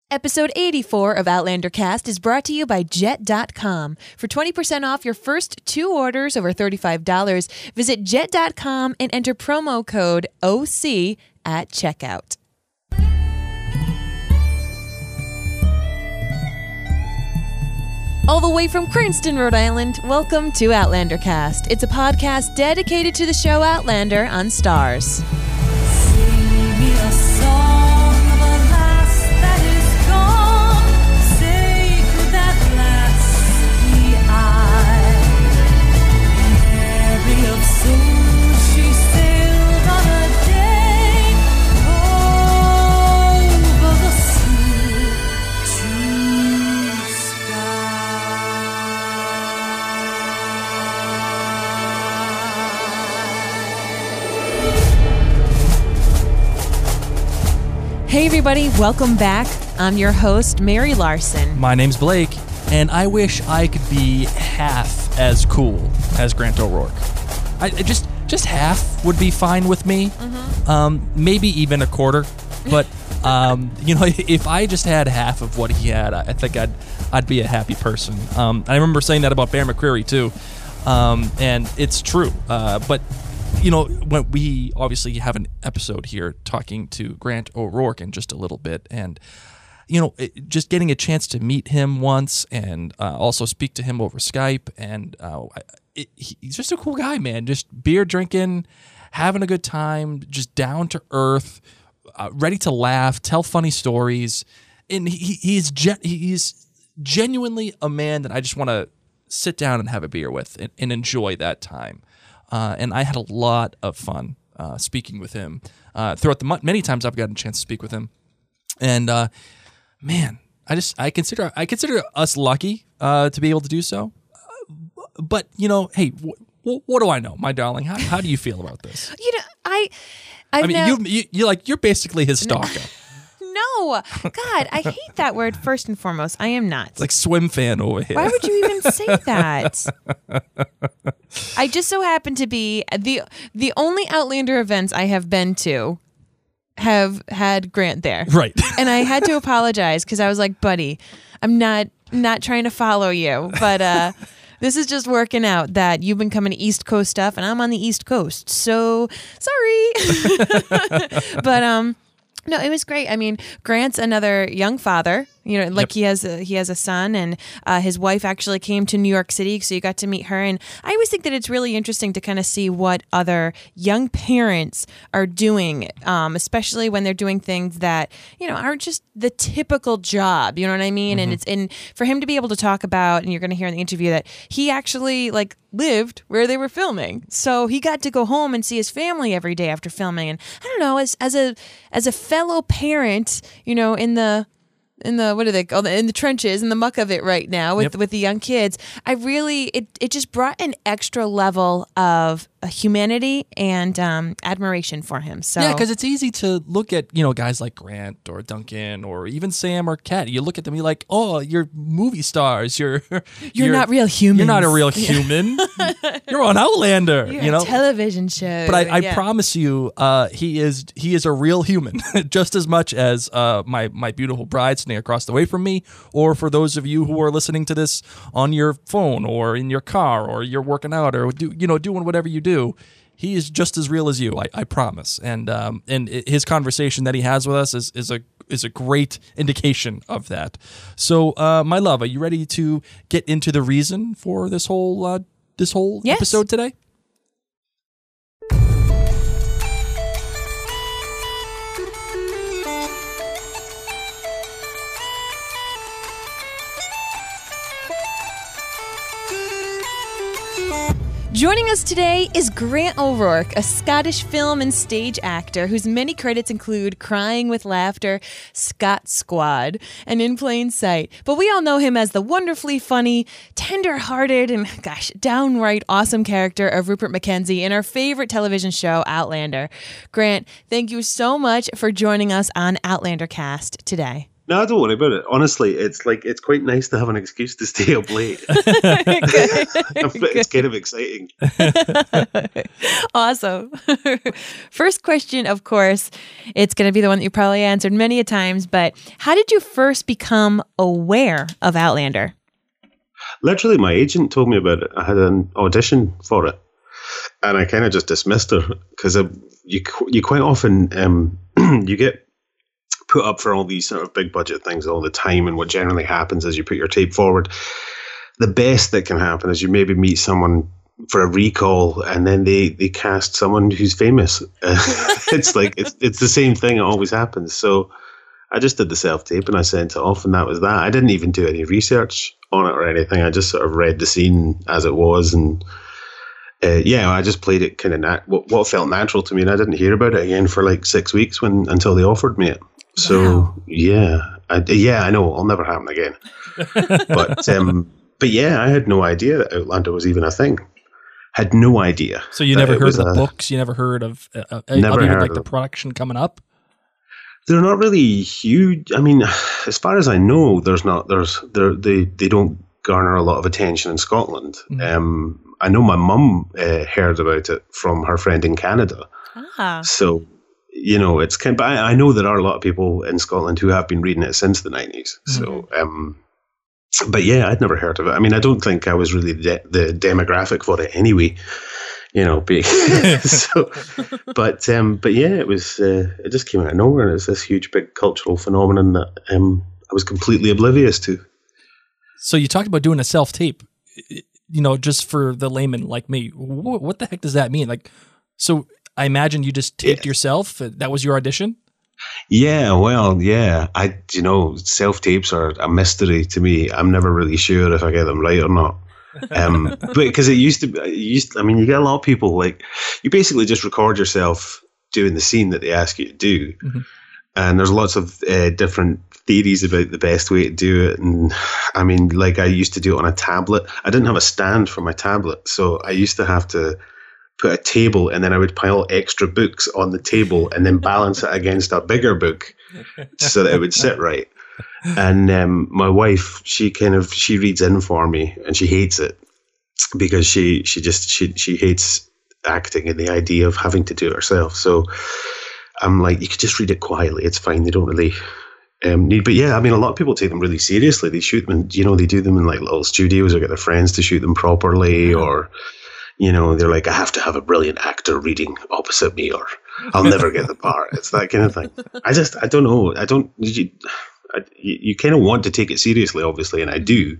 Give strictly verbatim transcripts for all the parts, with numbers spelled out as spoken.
Episode eighty-four of Outlander Cast is brought to you by Jet dot com. For twenty percent off your first two orders over thirty-five dollars, visit Jet dot com and enter promo code O C at checkout. All the way from Cranston, Rhode Island, welcome to Outlander Cast. It's a podcast dedicated to the show Outlander on Starz. Sing me a song of a lass that is gone. Say, could that lass be I? Mary of souls, she sailed on a day over the sea to sky. Hey everybody, welcome back. I'm your host, Mary Larson. My name's Blake, and I wish I could be half as cool as Grant O'Rourke. I I just just half would be fine with me. Mm-hmm. Um, maybe even a quarter. But um, you know, if I just had half of what he had, I think I'd I'd be a happy person. Um, I remember saying that about Bear McCreary too, um, and it's true. Uh, but you know, when we obviously have an episode here talking to Grant O'Rourke in just a little bit, and you know, it, just getting a chance to meet him once and uh, also speak to him over Skype, and uh, it, he's just a cool guy, man. Just beer drinking, having a good time, just down to earth, uh, ready to laugh, tell funny stories, and he, he's gen- he's genuinely a man that I just want to sit down and have a beer with and, and enjoy that time. Uh, and I had a lot of fun uh, speaking with him uh, throughout the month. Many times I've gotten a chance to speak with him, and uh, man, I just I consider I consider us lucky uh, to be able to do so. Uh, but you know, hey, wh- wh- what do I know, my darling? How how do you feel about this? You know, I, I've I mean, now- you you you're like you're basically his stalker. No, God, I hate that word. First and foremost, I am not. It's like swim fan over here. Why would you even say that? I just so happen to be the the only Outlander events I have been to have had Grant there. Right. And I had to apologize because I was like, buddy, I'm not not trying to follow you, but uh, this is just working out that you've been coming to East Coast stuff and I'm on the East Coast. So sorry. But um no, it was great. I mean, Grant's another young father. You know, like Yep. he has a, he has a son, and uh, his wife actually came to New York City, so you got to meet her. And I always think that it's really interesting to kind of see what other young parents are doing, um, especially when they're doing things that you know aren't just the typical job. You know what I mean? Mm-hmm. And it's and for him to be able to talk about, and you're going to hear in the interview that he actually like lived where they were filming, so he got to go home and see his family every day after filming. And I don't know, as as a as a fellow parent, you know, in the in the what are they called in the trenches in the muck of it right now with Yep. with the young kids, I really it it just brought an extra level of uh, humanity and um, admiration for him. So Yeah, because it's easy to look at, you know, guys like Grant or Duncan or even Sam or Kat. You look at them, you're like, oh, you're movie stars. You're You're not real humans. You're not a real human. You're on Outlander. You're you a know, television show. but I, I Yeah. promise you, uh, he is he is a real human, just as much as uh, my my beautiful bride sitting across the way from me, or for those of you who are listening to this on your phone or in your car or you're working out or do you know doing whatever you do. He is just as real as you, I, I promise. And um, and his conversation that he has with us is, is a is a great indication of that. So, uh, my love, are you ready to get into the reason for this whole uh, this whole Yes. episode today? Joining us today is Grant O'Rourke, a Scottish film and stage actor whose many credits include Crying with Laughter, Scot Squad, and In Plain Sight. But we all know him as the wonderfully funny, tender-hearted, and, gosh, downright awesome character of Rupert Mackenzie in our favorite television show, Outlander. Grant, thank you so much for joining us on Outlander Cast today. No, don't worry about it. Honestly, it's like it's quite nice to have an excuse to stay up late. Good. It's kind of exciting. Awesome. First question, of course, it's going to be the one that you probably answered many a times, but how did you first become aware of Outlander? Literally, my agent told me about it. I had an audition for it, and I kind of just dismissed her because you you quite often um, you get put up for all these sort of big budget things all the time, and what generally happens is you put your tape forward. The best that can happen is you maybe meet someone for a recall, and then they, they cast someone who's famous. Uh, it's like it's it's the same thing. It always happens. So I just did the self tape and I sent it off, and that was that. I didn't even do any research on it or anything. I just sort of read the scene as it was, and uh, yeah, I just played it kind of nat- what, what felt natural to me, and I didn't hear about it again for like six weeks when until they offered me it. So Wow. yeah, I, yeah, I know it'll never happen again. but um, but yeah, I had no idea that Outlander was even a thing. Had no idea. So you that never it heard was of the a- books? You never heard of uh, uh, Never other than heard like of the them. production coming up? They're not really huge. I mean, as far as I know, there's not. There's there they they don't garner a lot of attention in Scotland. Mhm. Um, I know my mum uh, heard about it from her friend in Canada. Ah, So, you know, it's kind. But I, I know there are a lot of people in Scotland who have been reading it since the nineties. So, um, but yeah, I'd never heard of it. I mean, I don't think I was really de- the demographic for it anyway. You know, being so. But um, but yeah, it was. Uh, it just came out of nowhere, and it's this huge, big cultural phenomenon that um, I was completely oblivious to. So you talked about doing a self tape. You know, just for the layman like me, what, what the heck does that mean? Like, so I imagine you just taped Yeah. yourself. That was your audition. Yeah, well, yeah. I, you know, self tapes are a mystery to me. I'm never really sure if I get them right or not. Um, but because it used to, be, it used. I mean, you get a lot of people like you basically just record yourself doing the scene that they ask you to do, Mhm. and there's lots of uh, different theories about the best way to do it. And I mean, like I used to do it on a tablet. I didn't have a stand for my tablet, so I used to have to put a table, and then I would pile extra books on the table, and then balance it against a bigger book so that it would sit right. And um, my wife, she kind of she reads in for me, and she hates it because she she just she she hates acting and the idea of having to do it herself. So I'm like, you could just read it quietly. It's fine. They don't really um, need. But yeah, I mean, a lot of people take them really seriously. They shoot them, in, you know, they do them in like little studios or get their friends to shoot them properly, or you know, they're like, I have to have a brilliant actor reading opposite me, or I'll never get the part. It's that kind of thing. I just, I don't know. I don't. You, I, you, you kind of want to take it seriously, obviously, and I do.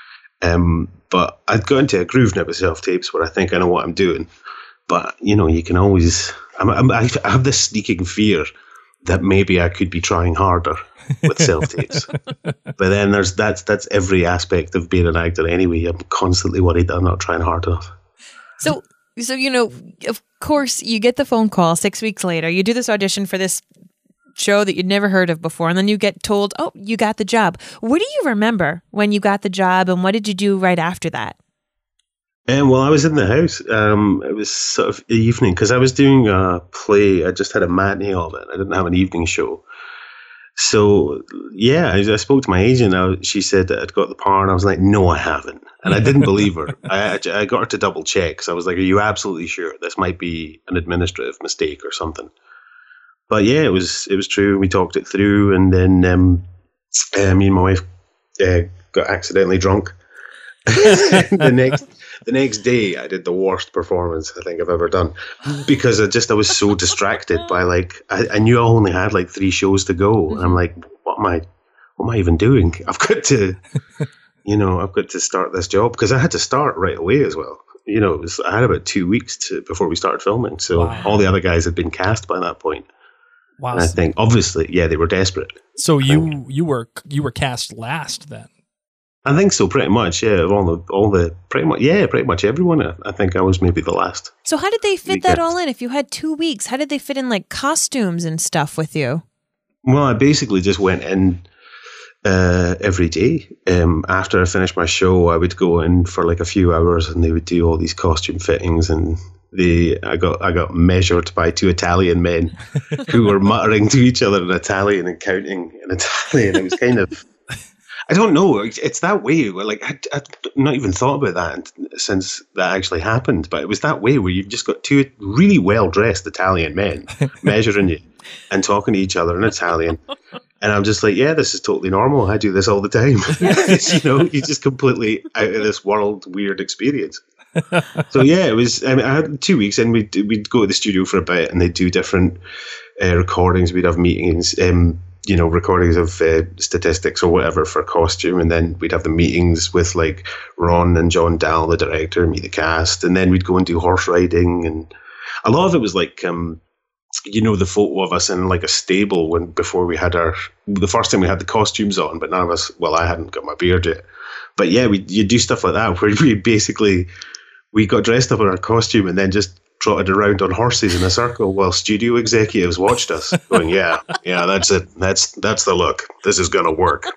Um, but I've got into a groove now with self tapes where I think I know what I'm doing. But you know, you can always. I'm, I'm, I have this sneaking fear that maybe I could be trying harder with self tapes. But then there's that's that's every aspect of being an actor anyway. I'm constantly worried that I'm not trying hard enough. so so you know, of course, you get the phone call six weeks later. You do this audition for this show that you'd never heard of before, and then you get told, "Oh, you got the job." What do you remember when you got the job, and what did you do right after that? Um, well, I was in the house. Um, it was sort of evening because I was doing a play. I just had a matinee of it. I didn't have an evening show. So, yeah, I, I spoke to my agent. I, she said that I'd got the part, and I was like, no, I haven't. And I didn't believe her. I, I, I got her to double check. So I was like, are you absolutely sure? This might be an administrative mistake or something. But yeah, it was it was true. We talked it through, and then um, uh, me and my wife uh, got accidentally drunk. the next the next day, I did the worst performance I think I've ever done because I just I was so distracted by like I, I knew I only had like three shows to go, and I'm like, what am I what am I even doing? I've got to, you know, I've got to start this job because I had to start right away as well. You know, it was, I had about two weeks to, before we started filming, so Wow. all the other guys had been cast by that point. Wow. And I think, obviously, yeah, they were desperate. So you you were you were cast last then. I think so, pretty much. Yeah, of all the all the pretty much, yeah, pretty much everyone. I, I think I was maybe the last. So how did they fit We that got- all in? If you had two weeks, how did they fit in like costumes and stuff with you? Well, I basically just went in uh, every day. Um, after I finished my show, I would go in for like a few hours, and they would do all these costume fittings, and the I got I got measured by two Italian men who were muttering to each other in Italian and counting in Italian. It was kind of, I don't know, it's that way. Like I, I've not even thought about that since that actually happened, but it was that way where you've just got two really well dressed Italian men measuring you and talking to each other in Italian. And I'm just like, yeah, this is totally normal. I do this all the time. You know, you just completely out of this world weird experience. So yeah, it was. I mean, I had two weeks, and we'd we'd go to the studio for a bit, and they'd do different uh, recordings. We'd have meetings, um, you know, recordings of uh, statistics or whatever for costume, and then we'd have the meetings with like Ron and John Dahl, the director, meet the cast, and then we'd go and do horse riding, and a lot of it was like. Um, You know, the photo of us in like a stable when before we had our the first time we had the costumes on, but none of us. Well, I hadn't got my beard yet, but yeah, we you do stuff like that where we basically we got dressed up in our costume and then just trotted around on horses in a circle while studio executives watched us, going, "Yeah, yeah, that's it. That's that's the look. This is gonna work."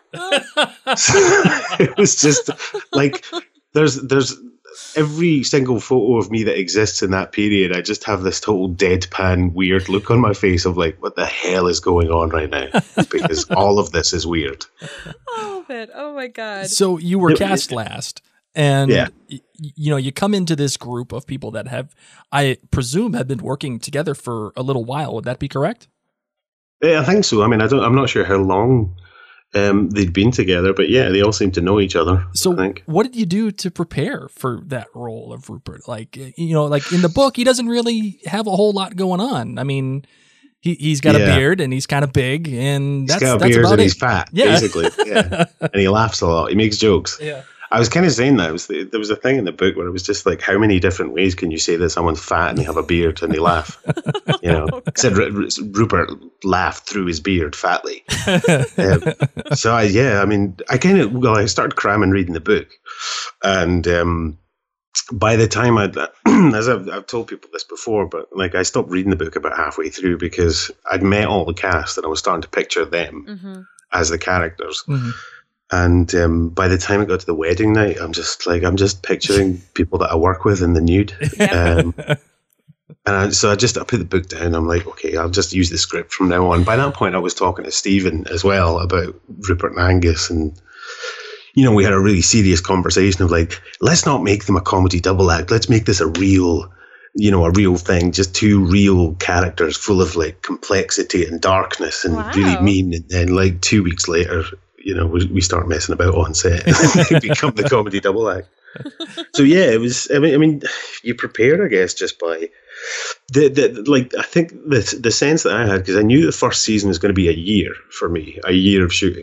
So it was just like there's there's. Every single photo of me that exists in that period, I just have this total deadpan, weird look on my face of like, what the hell is going on right now? Because all of this is weird. All of it. Oh my God. So you were cast last, and Yeah. y- you know, you come into this group of people that have, I presume, have been working together for a little while. Would that be correct? Yeah, I think so. I mean, I don't. I'm not sure how long um, they'd been together, but yeah, they all seem to know each other. So I think. what did you do to prepare for that role of Rupert? Like, you know, like in the book, he doesn't really have a whole lot going on. I mean, he, he's got Yeah. a beard and he's kind of big, and that's, He's got a that's beard about and it. he's fat, Yeah. basically. Yeah, and he laughs a lot. He makes jokes. Yeah. I was kind of saying that. It was the, there was a thing in the book where it was just like, how many different ways can you say that someone's fat and they have a beard and they laugh? You know, Oh, said Ru- Ru- Rupert laughed through his beard fatly. um, so I, yeah, I mean, I kind of well, I started cramming reading the book, and um, by the time I'd, as I've, I've told people this before, but like I stopped reading the book about halfway through because I'd met all the cast and I was starting to picture them Mm-hmm. as the characters. Mhm. And um, by the time it got to the wedding night, I'm just like, I'm just picturing people that I work with in the nude. Um, and I, so I just, I put the book down. I'm like, okay, I'll just use the script from now on. By that point, I was talking to Stephen as well about Rupert and Angus. And, you know, we had a really serious conversation of like, let's not make them a comedy double act. Let's make this a real, you know, a real thing. Just two real characters full of like complexity and darkness and Wow. really mean. And then like two weeks later, you know, we, we start messing about on set and they become the comedy double act. So yeah, it was, I mean, I mean, you prepare, I guess, just by the, the like, I think the, the sense that I had, because I knew the first season was going to be a year for me, a year of shooting.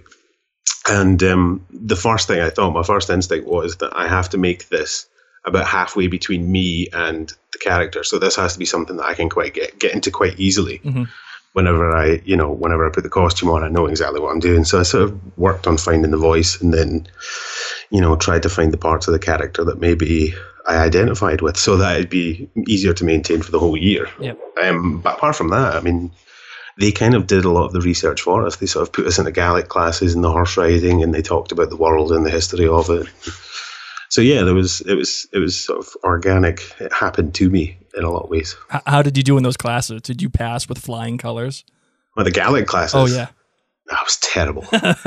And um, the first thing I thought, my first instinct was that I have to make this about halfway between me and the character. So this has to be something that I can quite get, get into quite easily. Mhm. Whenever I, you know, whenever I put the costume on, I know exactly what I'm doing. So I sort of worked on finding the voice and then, you know, tried to find the parts of the character that maybe I identified with so that it'd be easier to maintain for the whole year. Yep. Um, but apart from that, I mean, they kind of did a lot of the research for us. They sort of put us into Gaelic classes and the horse riding, and they talked about the world and the history of it. So yeah, there was it was it was sort of organic. It happened to me in a lot of ways. H- How did you do in those classes? Did you pass with flying colors? Well, the Gaelic classes. Oh, yeah. That was terrible.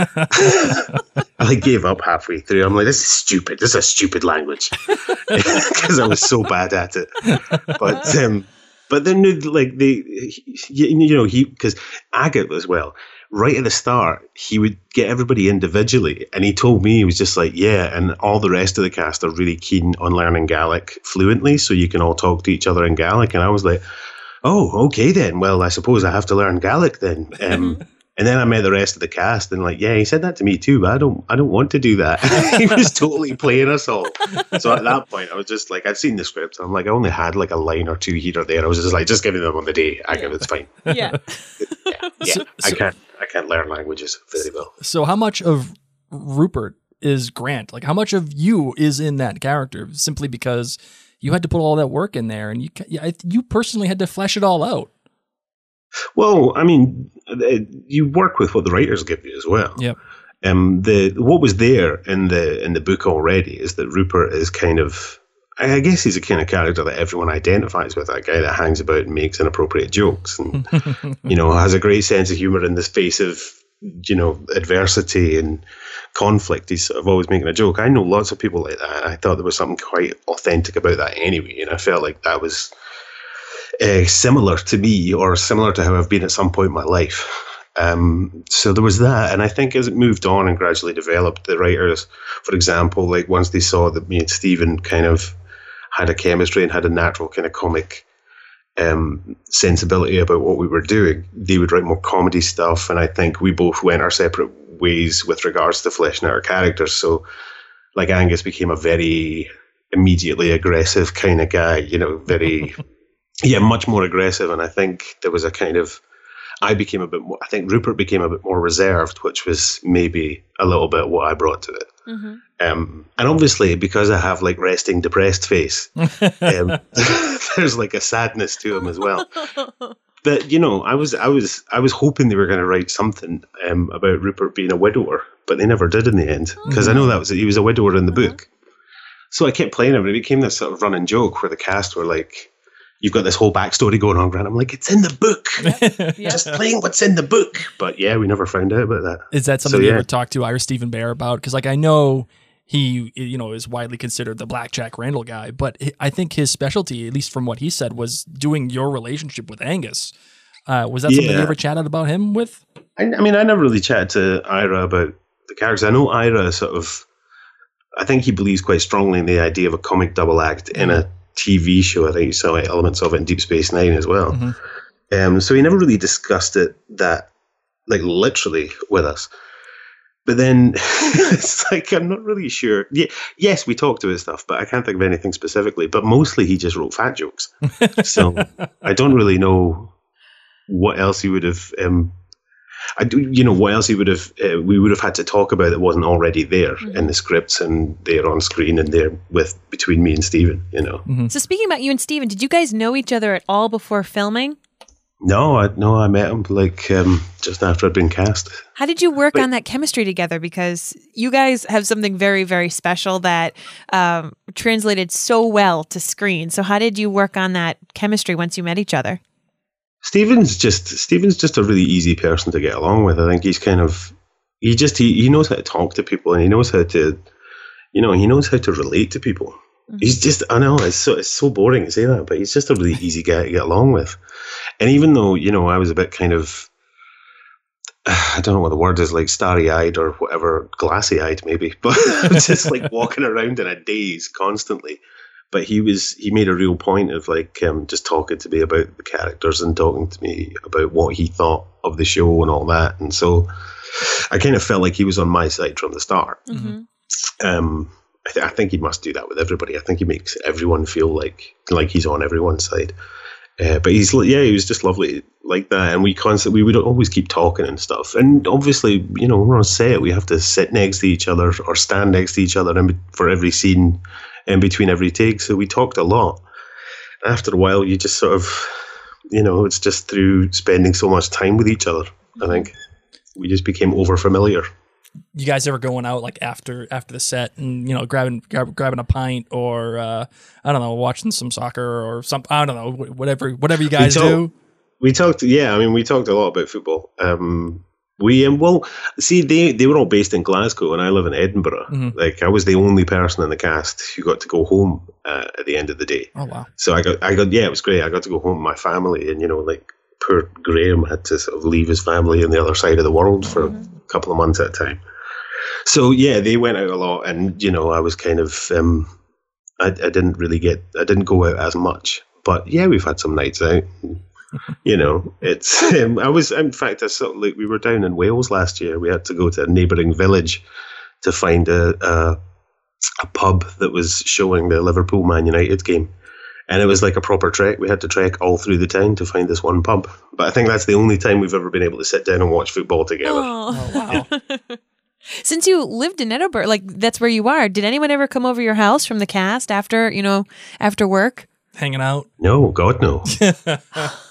I like gave up halfway through. I'm like, this is stupid. This is a stupid language because I was so bad at it. But um, but then like they, you, you know, he because Agate as well. Right at the start, he would get everybody individually, and he told me he was just like, yeah, and all the rest of the cast are really keen on learning Gaelic fluently, so you can all talk to each other in Gaelic. And I was like, oh, okay then. Well, I suppose I have to learn Gaelic then. Um, and then I met the rest of the cast, and like, yeah, he said that to me too, but I don't, I don't want to do that. He was totally playing us all. So at that point, I was just like, I'd seen the script. I'm like, I only had like a line or two here or there. I was just like, just give me them on the day. I give it's fine. Yeah. Yeah, yeah. So- I so- can't, I can't learn languages very well. So how much of Rupert is Grant? Like how much of you is in that character simply because you had to put all that work in there and you ca- yeah, I- you personally had to flesh it all out. Well, I mean, uh, you work with what the writers give you as well. Yep. Um, the what was there in the in the book already is that Rupert is kind of I guess he's a kind of character that everyone identifies with, that guy that hangs about and makes inappropriate jokes and, you know, has a great sense of humor in the face of, you know, adversity and conflict. He's sort of always making a joke. I know lots of people like that. I thought there was something quite authentic about that anyway, and I felt like that was uh, similar to me, or similar to how I've been at some point in my life. Um, so there was that, and I think as it moved on and gradually developed, the writers, for example, like once they saw that me and Stephen kind of had a chemistry and had a natural kind of comic um, sensibility about what we were doing, they would write more comedy stuff, and I think we both went our separate ways with regards to fleshing out our characters. So, like, Angus became a very immediately aggressive kind of guy, you know, very, yeah, much more aggressive, and I think there was a kind of, I became a bit more, I think Rupert became a bit more reserved, which was maybe a little bit what I brought to it. Mm-hmm. Um, and obviously, because I have like resting depressed face, um, there's like a sadness to him as well. But you know, I was, I was, I was hoping they were going to write something um, about Rupert being a widower, but they never did in the end, because mm-hmm. I know that was he was a widower in the book. So I kept playing him, and it became this sort of running joke where the cast were like, "You've got this whole backstory going on, Grant." I'm like, "It's in the book. Yep. Yep. Just playing what's in the book." But yeah, we never found out about that. Is that something so, you yeah. ever talked to Ira Stephen Bear about? Because like I know he, you know, is widely considered the Black Jack Randall guy, but I think his specialty, at least from what he said, was doing your relationship with Angus. Uh, was that yeah. something you ever chatted about him with? I, I mean, I never really chatted to Ira about the characters. I know Ira sort of, I think he believes quite strongly in the idea of a comic double act in a T V show. I think you saw elements of it in Deep Space Nine as well. Mm-hmm. Um, so he never really discussed it that, like, literally with us. But then it's like, I'm not really sure. Yeah, yes, we talked to his stuff, but I can't think of anything specifically. But mostly he just wrote fat jokes. So I don't really know what else he would have. Um, I do, you know, what else he would have. Uh, we would have had to talk about that wasn't already there mm-hmm. in the scripts and there on screen and there with between me and Stephen. You know. Mm-hmm. So speaking about you and Stephen, did you guys know each other at all before filming? No, I no, I met him like um, just after I'd been cast. How did you work but, on that chemistry together? Because you guys have something very, very special that um, translated so well to screen. So how did you work on that chemistry once you met each other? Stephen's just Stephen's just a really easy person to get along with. I think he's kind of he just he, he knows how to talk to people, and he knows how to you know he knows how to relate to people. Mm-hmm. He's just I know it's so it's so boring to say that, but he's just a really easy guy to get along with. And even though you know I was a bit kind of I don't know what the word is, like starry-eyed or whatever, glassy-eyed maybe, but just like walking around in a daze constantly. But he was he made a real point of like um, just talking to me about the characters and talking to me about what he thought of the show and all that. And so I kind of felt like he was on my side from the start. Mm-hmm. Um, I, th- I think he must do that with everybody. I think he makes everyone feel like like he's on everyone's side. Uh, but he's yeah, he was just lovely like that. And we constantly we would always keep talking and stuff. And obviously, you know, we're on set. We have to sit next to each other or stand next to each other in, for every scene. In between every take, so we talked a lot. After a while, you just sort of, you know, it's just through spending so much time with each other. I think we just became over familiar. You guys ever going out like after after the set and you know grabbing grab, grabbing a pint or uh, I don't know, watching some soccer or something? I don't know, whatever whatever you guys we talk, do. We talked, yeah. I mean, we talked a lot about football. Um, We um, well, see, they, they were all based in Glasgow, and I live in Edinburgh. Mm-hmm. Like, I was the only person in the cast who got to go home uh, at the end of the day. Oh wow! So I got, I got, yeah, it was great. I got to go home with my family, and you know, like poor Graham had to sort of leave his family on the other side of the world for mm-hmm. a couple of months at a time. So yeah, they went out a lot, and you know, I was kind of, um, I, I didn't really get, I didn't go out as much, but yeah, we've had some nights out. You know, it's. Um, I was, in fact, I saw, like we were down in Wales last year. We had to go to a neighbouring village to find a, a a pub that was showing the Liverpool Man United game, and it was like a proper trek. We had to trek all through the town to find this one pub. But I think that's the only time we've ever been able to sit down and watch football together. Oh, oh wow! Since you lived in Edinburgh, like that's where you are. Did anyone ever come over your house from the cast after you know after work? Hanging out? No, God no.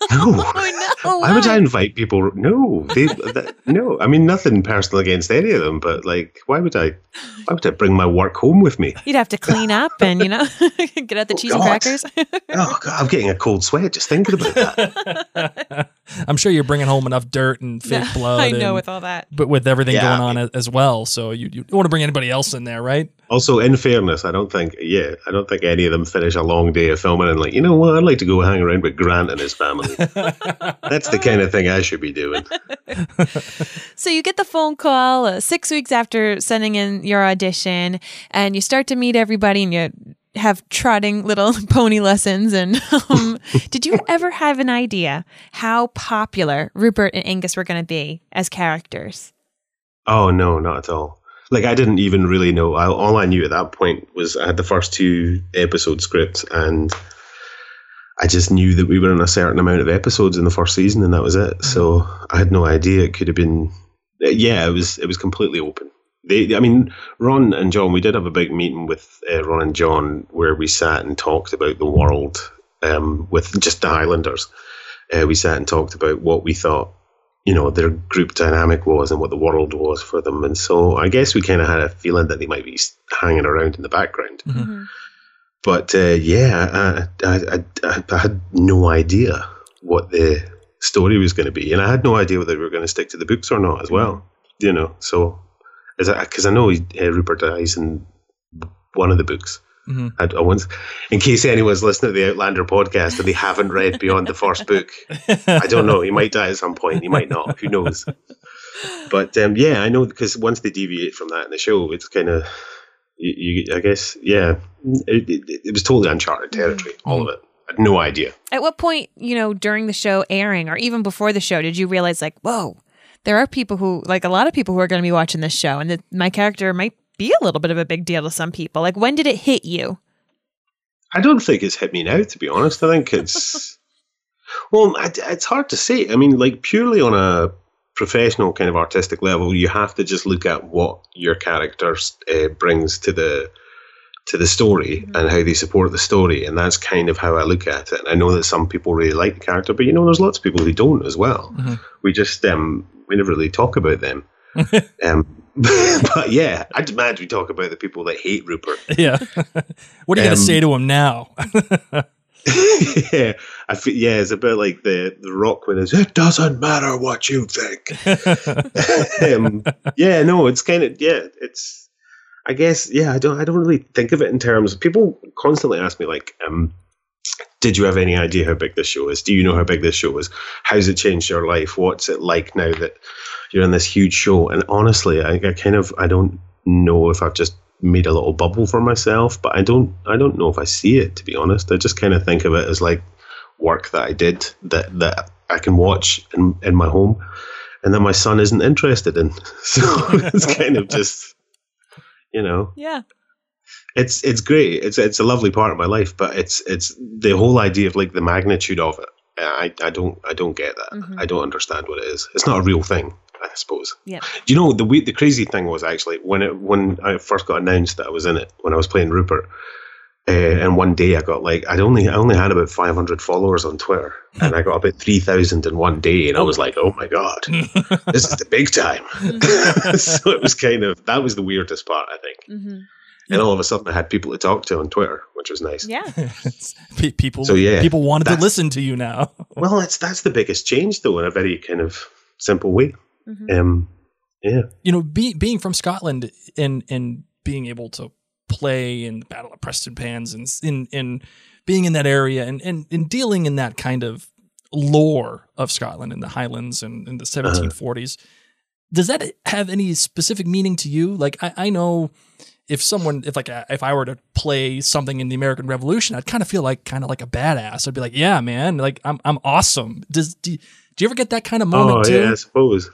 No. Oh, no. Why would I invite people? No, they, that, no. I mean, nothing personal against any of them, but like, why would I? Why would I bring my work home with me? You'd have to clean up and, you know, get out the Oh, cheese and God. crackers. Oh God, I'm getting a cold sweat just thinking about that. I'm sure you're bringing home enough dirt and fake blood. I know and- with all that. but with everything Yeah, going I on mean- a- as well. So you, you don't want to bring anybody else in there, right? Also, in fairness, I don't think, yeah, I don't think any of them finish a long day of filming and like, you know what, I'd like to go hang around with Grant and his family. That's the kind of thing I should be doing. So you get the phone call uh, six weeks after sending in your audition, and you start to meet everybody, and you have trotting little pony lessons. And um, did you ever have an idea how popular Rupert and Angus were going to be as characters? Oh no, not at all. Like I didn't even really know. I, all I knew at that point was I had the first two episode scripts, and I just knew that we were in a certain amount of episodes in the first season, and that was it. So I had no idea. It could have been. Yeah, it was. It was completely open. They, I mean, Ron and John. We did have a big meeting with uh, Ron and John where we sat and talked about the world um, with just the Highlanders. Uh, we sat and talked about what we thought, you know, their group dynamic was and what the world was for them. And so I guess we kind of had a feeling that they might be hanging around in the background. Mm-hmm. But uh, yeah, I, I, I, I had no idea what the story was going to be. And I had no idea whether we were going to stick to the books or not as well, you know. So, because I know uh, Rupert dies in one of the books. Mm-hmm. I, I once, in case anyone's listening to the Outlander podcast and they haven't read beyond the first book, I don't know. He might die at some point. He might not. Who knows? But um, yeah, I know, because once they deviate from that in the show, it's kind of, you, you, I guess, yeah, it, it, it was totally uncharted territory. Mm-hmm. All of it. I had no idea. At what point, you know, during the show airing or even before the show, did you realize like, whoa, there are people who, like a lot of people who are going to be watching this show, and that my character might be a little bit of a big deal to some people? Like, when did it hit you? I don't think it's hit me now, to be honest. I think it's, well, I, it's hard to say. I mean, like, purely on a professional kind of artistic level, you have to just look at what your character uh, brings to the to the story mm-hmm. and how they support the story, and that's kind of how I look at it. And I know that some people really like the character, but you know, there's lots of people who don't as well. Mm-hmm. We just um, we never really talk about them. um, but yeah, I demand we talk about the people that hate Rupert. Yeah, what are you um, gonna say to him now? yeah, I feel, yeah, it's a bit like the the Rock when it's, it doesn't matter what you think. um, yeah, no, it's kind of, yeah, it's. I guess, yeah, I don't I don't really think of it in terms. People constantly ask me, like, um, did you have any idea how big this show is? Do you know how big this show is? How's it changed your life? What's it like now that you're in this huge show? And honestly, I, I kind of, I don't know if I've just made a little bubble for myself, but I don't, I don't know if I see it, to be honest. I just kind of think of it as like work that I did that, that I can watch in, in my home and that my son isn't interested in. So it's kind of just... You know, yeah, it's it's great. It's it's a lovely part of my life, but it's it's the whole idea of like the magnitude of it. I I don't I don't get that. Mm-hmm. I don't understand what it is. It's not a real thing, I suppose. Yeah. Do you know the the crazy thing was actually when it when I first got announced that I was in it, when I was playing Rupert, uh, and one day I got like I only I only had about five hundred followers on Twitter, and I got about three thousand in one day, and I was like, oh my god, this is the big time. So it was kind of, that was the weirdest part, I think. Mm-hmm. And all of a sudden I had people to talk to on Twitter, which was nice. Yeah. people so, yeah, people wanted to listen to you now. Well, it's that's the biggest change, though, in a very kind of simple way. Mm-hmm. Um, yeah. You know, be, being from Scotland and and being able to play in the Battle of Preston Pans and in in being in that area and, and, and dealing in that kind of lore of Scotland in the Highlands and in the seventeen forties. Uh-huh. Does that have any specific meaning to you? Like, I, I know if someone, if like, a, if I were to play something in the American Revolution, I'd kind of feel like, kind of like a badass. I'd be like, yeah, man, like I'm, I'm awesome. Does, do you, do you ever get that kind of moment oh, too? Yeah, I suppose.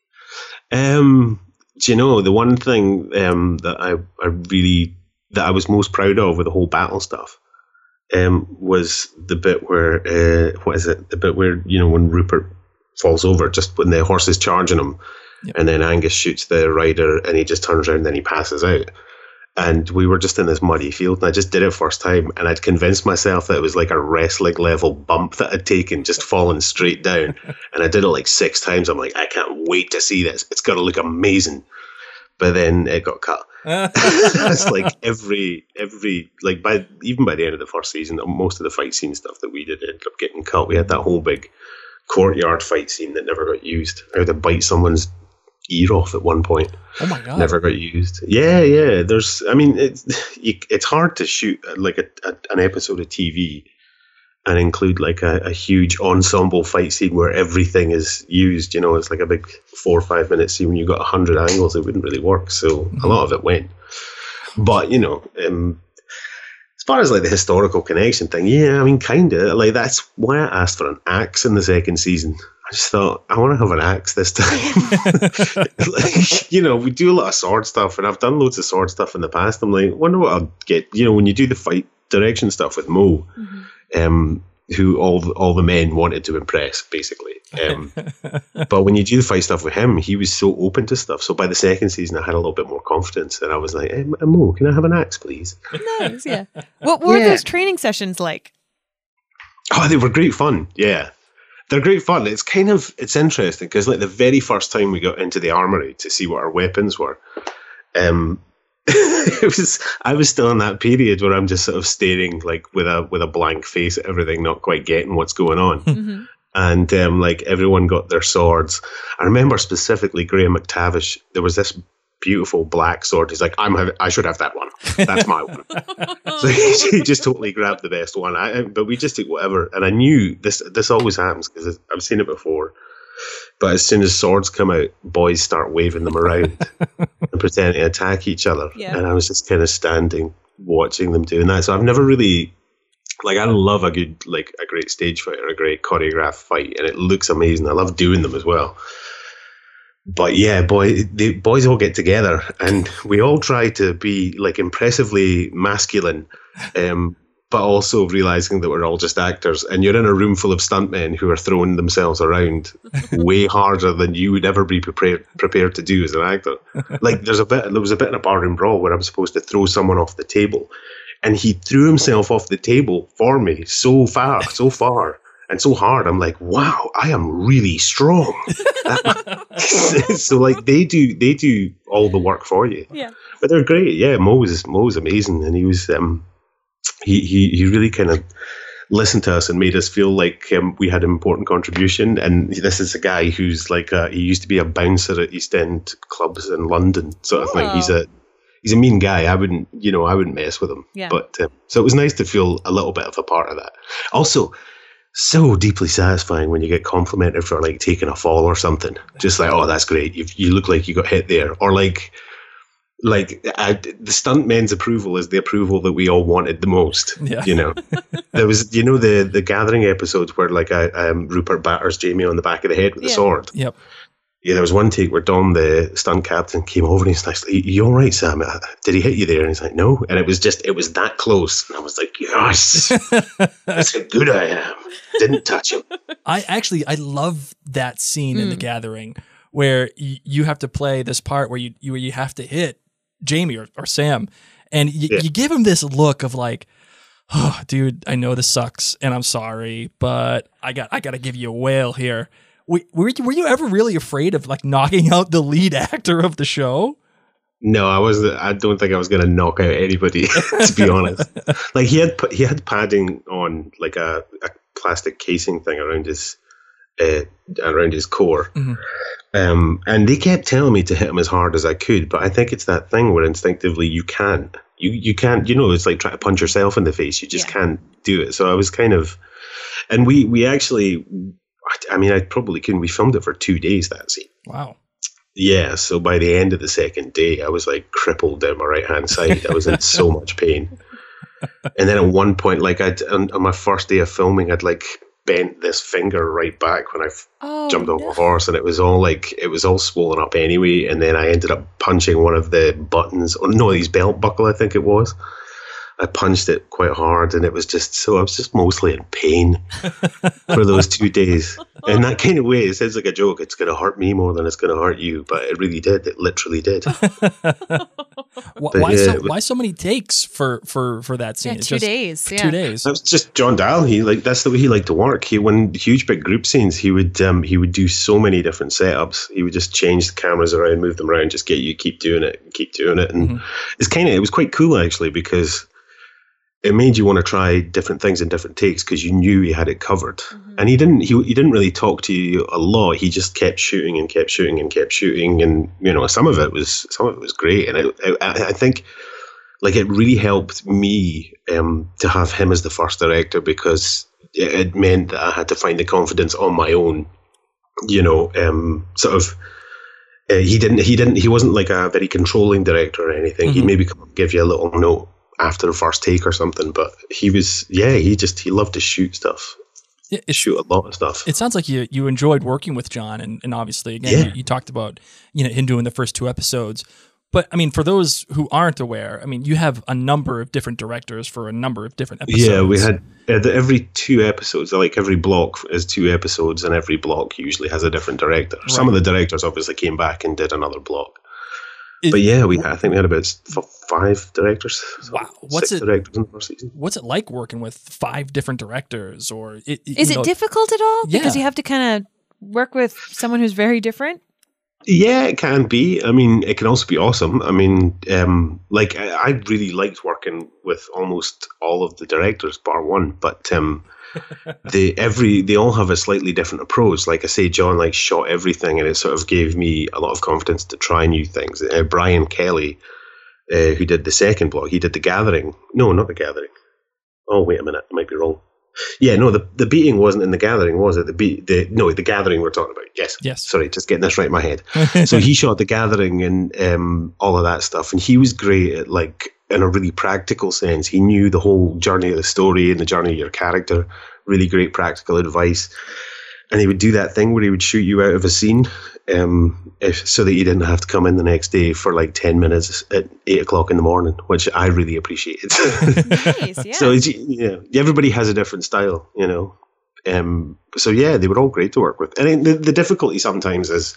Um, do you know, the one thing um, that I, I really, that I was most proud of with the whole battle stuff um, was the bit where, uh, what is it? The bit where, you know, when Rupert falls over, just when the horse is charging him, yep. And then Angus shoots the rider and he just turns around and then he passes out. And we were just in this muddy field, and I just did it first time, and I'd convinced myself that it was like a wrestling level bump that I'd taken, just falling straight down. And I did it like six times. I'm like, I can't wait to see this. It's going to look amazing. But then it got cut. It's like every, every, like by, even by the end of the first season, most of the fight scene stuff that we did ended up getting cut. We had that whole big courtyard fight scene that never got used. I had to bite someone's ear off at one point. Oh my god! Never got used. Yeah, yeah. There's, I mean, it's you, it's hard to shoot like a, a an episode of T V and include like a, a huge ensemble fight scene where everything is used. You know, it's like a big four or five minute scene when you got a hundred angles. It wouldn't really work. So mm-hmm. a lot of it went. But you know, um, as far as like the historical connection thing, yeah, I mean, kind of like that's why I asked for an axe in the second season. I just thought, I want to have an axe this time. Like, you know, we do a lot of sword stuff, and I've done loads of sword stuff in the past. I'm like, wonder what I'll get. You know, when you do the fight direction stuff with Mo, mm-hmm. um, who all the, all the men wanted to impress, basically. Um, but when you do the fight stuff with him, he was so open to stuff. So by the second season, I had a little bit more confidence, and I was like, hey, Mo, can I have an axe, please? Nice, yeah. What were yeah. those training sessions like? Oh, they were great fun, yeah. They're great fun. It's kind of, it's interesting because like the very first time we got into the armory to see what our weapons were, um, it was, I was still in that period where I'm just sort of staring like with a, with a blank face at everything, not quite getting what's going on. Mm-hmm. And um, like everyone got their swords. I remember specifically Graham McTavish, there was this beautiful black sword. He's like, I'm having, I should have that one. That's my one. So he, he just totally grabbed the best one. I, but we just took whatever. And I knew this this always happens because I've seen it before. But as soon as swords come out, boys start waving them around and pretending to attack each other. Yeah. And I was just kind of standing watching them doing that. So I've never really, like, I love a good, like a great stage fight or a great choreographed fight. And it looks amazing. I love doing them as well. But yeah, boy, the boys all get together and we all try to be like impressively masculine, um, but also realizing that we're all just actors. And you're in a room full of stuntmen who are throwing themselves around way harder than you would ever be prepared prepared to do as an actor. Like there's a bit, there was a bit in a barroom brawl where I'm supposed to throw someone off the table, and he threw himself off the table for me so far, so far. And so hard, I'm like, wow, I am really strong. So like they do, they do all the work for you. Yeah, but they're great. Yeah, Mo was Mo was amazing, and he was um, he he he really kind of listened to us and made us feel like um, we had an important contribution. And this is a guy who's like a, he used to be a bouncer at East End clubs in London, sort of oh. thing. He's a he's a mean guy. I wouldn't, you know, I wouldn't mess with him. Yeah. But um, so it was nice to feel a little bit of a part of that. Also, so deeply satisfying when you get complimented for like taking a fall or something. Just like, oh, that's great. You you look like you got hit there. Or like, like I, the stuntmen's approval is the approval that we all wanted the most. Yeah. You know, there was, you know, the the Gathering episodes where like I, um, Rupert batters Jamie on the back of the head with yeah. the sword. Yep. Yeah, there was one take where Dom, the stunt captain, came over and he's like, you all right, Sam? Did he hit you there? And he's like, no. And it was just, it was that close. And I was like, yes, that's how good I am. Didn't touch him. I actually, I love that scene mm. in The Gathering where y- you have to play this part where you, you, where you have to hit Jamie or, or Sam. And y- yeah. you give him this look of like, oh, dude, I know this sucks and I'm sorry, but I got, I got to give you a whale here. Were you, were you ever really afraid of like knocking out the lead actor of the show? No, I wasn't. I don't think I was going to knock out anybody, to be honest. Like he had he had padding on, like a, a plastic casing thing around his uh, around his core, mm-hmm. um, and they kept telling me to hit him as hard as I could. But I think it's that thing where instinctively you can't. You you can't. You know, it's like trying to punch yourself in the face. You just yeah. can't do it. So I was kind of, and we we actually. I mean, I probably couldn't. We filmed it for two days, that scene. Wow. Yeah, so by the end of the second day, I was like crippled down my right-hand side. I was in so much pain. And then at one point, like I'd, on, on my first day of filming, I'd like bent this finger right back when I f- oh, jumped off no. a horse, and it was all like, it was all swollen up anyway. And then I ended up punching one of the buttons, or no, his belt buckle, I think it was. I punched it quite hard, and it was just so I was just mostly in pain for those two days. In that kind of way, it sounds like a joke. It's going to hurt me more than it's going to hurt you, but it really did. It literally did. Why, But, why, yeah, so, but- why so many takes for for for that scene? Yeah, It's two just days, yeah. Two days. That's just John Dahl. He like that's the way he liked to work. He when huge big group scenes, he would um, he would do so many different setups. He would just change the cameras around, move them around, just get you keep doing it, keep doing it, and Mhm. it's kind of it was quite cool actually because it made you want to try different things in different takes because you knew he had it covered. Mm-hmm. And he didn't he he didn't really talk to you a lot. He just kept shooting and kept shooting and kept shooting, and you know some of it was some of it was great, and it, I, I think. Like it really helped me um, to have him as the first director because it, it meant that I had to find the confidence on my own. You know, um, sort of. Uh, he didn't. He didn't. He wasn't like a very controlling director or anything. Mhm. He'd maybe come and give you a little note after the first take or something. But he was, yeah, he just he loved to shoot stuff, Yeah, it's, shoot a lot of stuff. it sounds like you you enjoyed working with John, and, and obviously, again, Yeah. you, you talked about you know him doing the first two episodes. But I mean, for those who aren't aware, I mean, you have a number of different directors for a number of different episodes. Yeah, we had uh, the, every two episodes, like every block is two episodes, and every block usually has a different director. Some of the directors obviously came back and did another block. Is- But yeah, we I think we had about f- five directors. Wow. What's six it- directors in the first season. What's it like working with five different directors? Or it, it- Is you it know, difficult at all? Because Yeah. you have to kind of work with someone who's very different? Yeah, it can be. I mean, it can also be awesome. I mean, um, like I, I really liked working with almost all of the directors, bar one. But um, they every they all have a slightly different approach. Like I say, John like shot everything, and it sort of gave me a lot of confidence to try new things. Uh, Brian Kelly, uh, who did the second block, he did The Gathering. No, not The Gathering. Oh, wait a minute, I might be wrong. Yeah, no, the the beating wasn't in The Gathering, was it? The be the no, The Gathering we're talking about. Yes, Yes. Sorry, just getting this right in my head. So he shot The Gathering and um, all of that stuff, and he was great at like in a really practical sense. He knew the whole journey of the story and the journey of your character. Really great practical advice, and he would do that thing where he would shoot you out of a scene, um, if, so that you didn't have to come in the next day for like ten minutes at eight o'clock in the morning, which I really appreciated. Nice, yeah. So it's, yeah, everybody has a different style, you know. Um, so yeah, they were all great to work with. And then the, the difficulty sometimes is,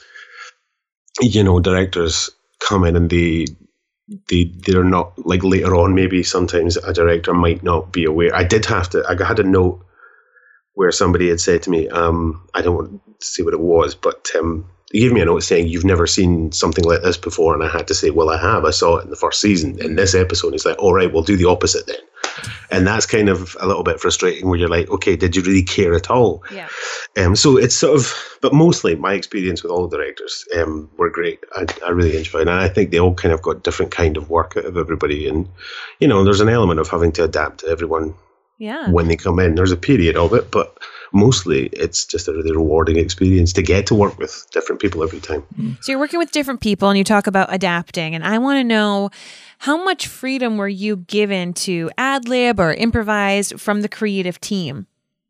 you know, directors come in and they they they're not like later on. Maybe sometimes a director might not be aware. I did have to. I had a note where somebody had said to me, um, I don't want to say what it was, but um, he gave me a note saying, "You've never seen something like this before," and I had to say, "Well, I have. I saw it in the first season." In this episode, he's like, "All right, we'll do the opposite then." And that's kind of a little bit frustrating where you're like, okay, did you really care at all? Yeah. Um, so it's sort of, but mostly my experience with all the directors um, were great. I, I really enjoyed it. And I think they all kind of got different kind of work out of everybody. And, you know, there's an element of having to adapt to everyone Yeah. when they come in. There's a period of it, but mostly it's just a really rewarding experience to get to work with different people every time. So you're working with different people and you talk about adapting. And I want to know, how much freedom were you given to ad lib or improvise from the creative team?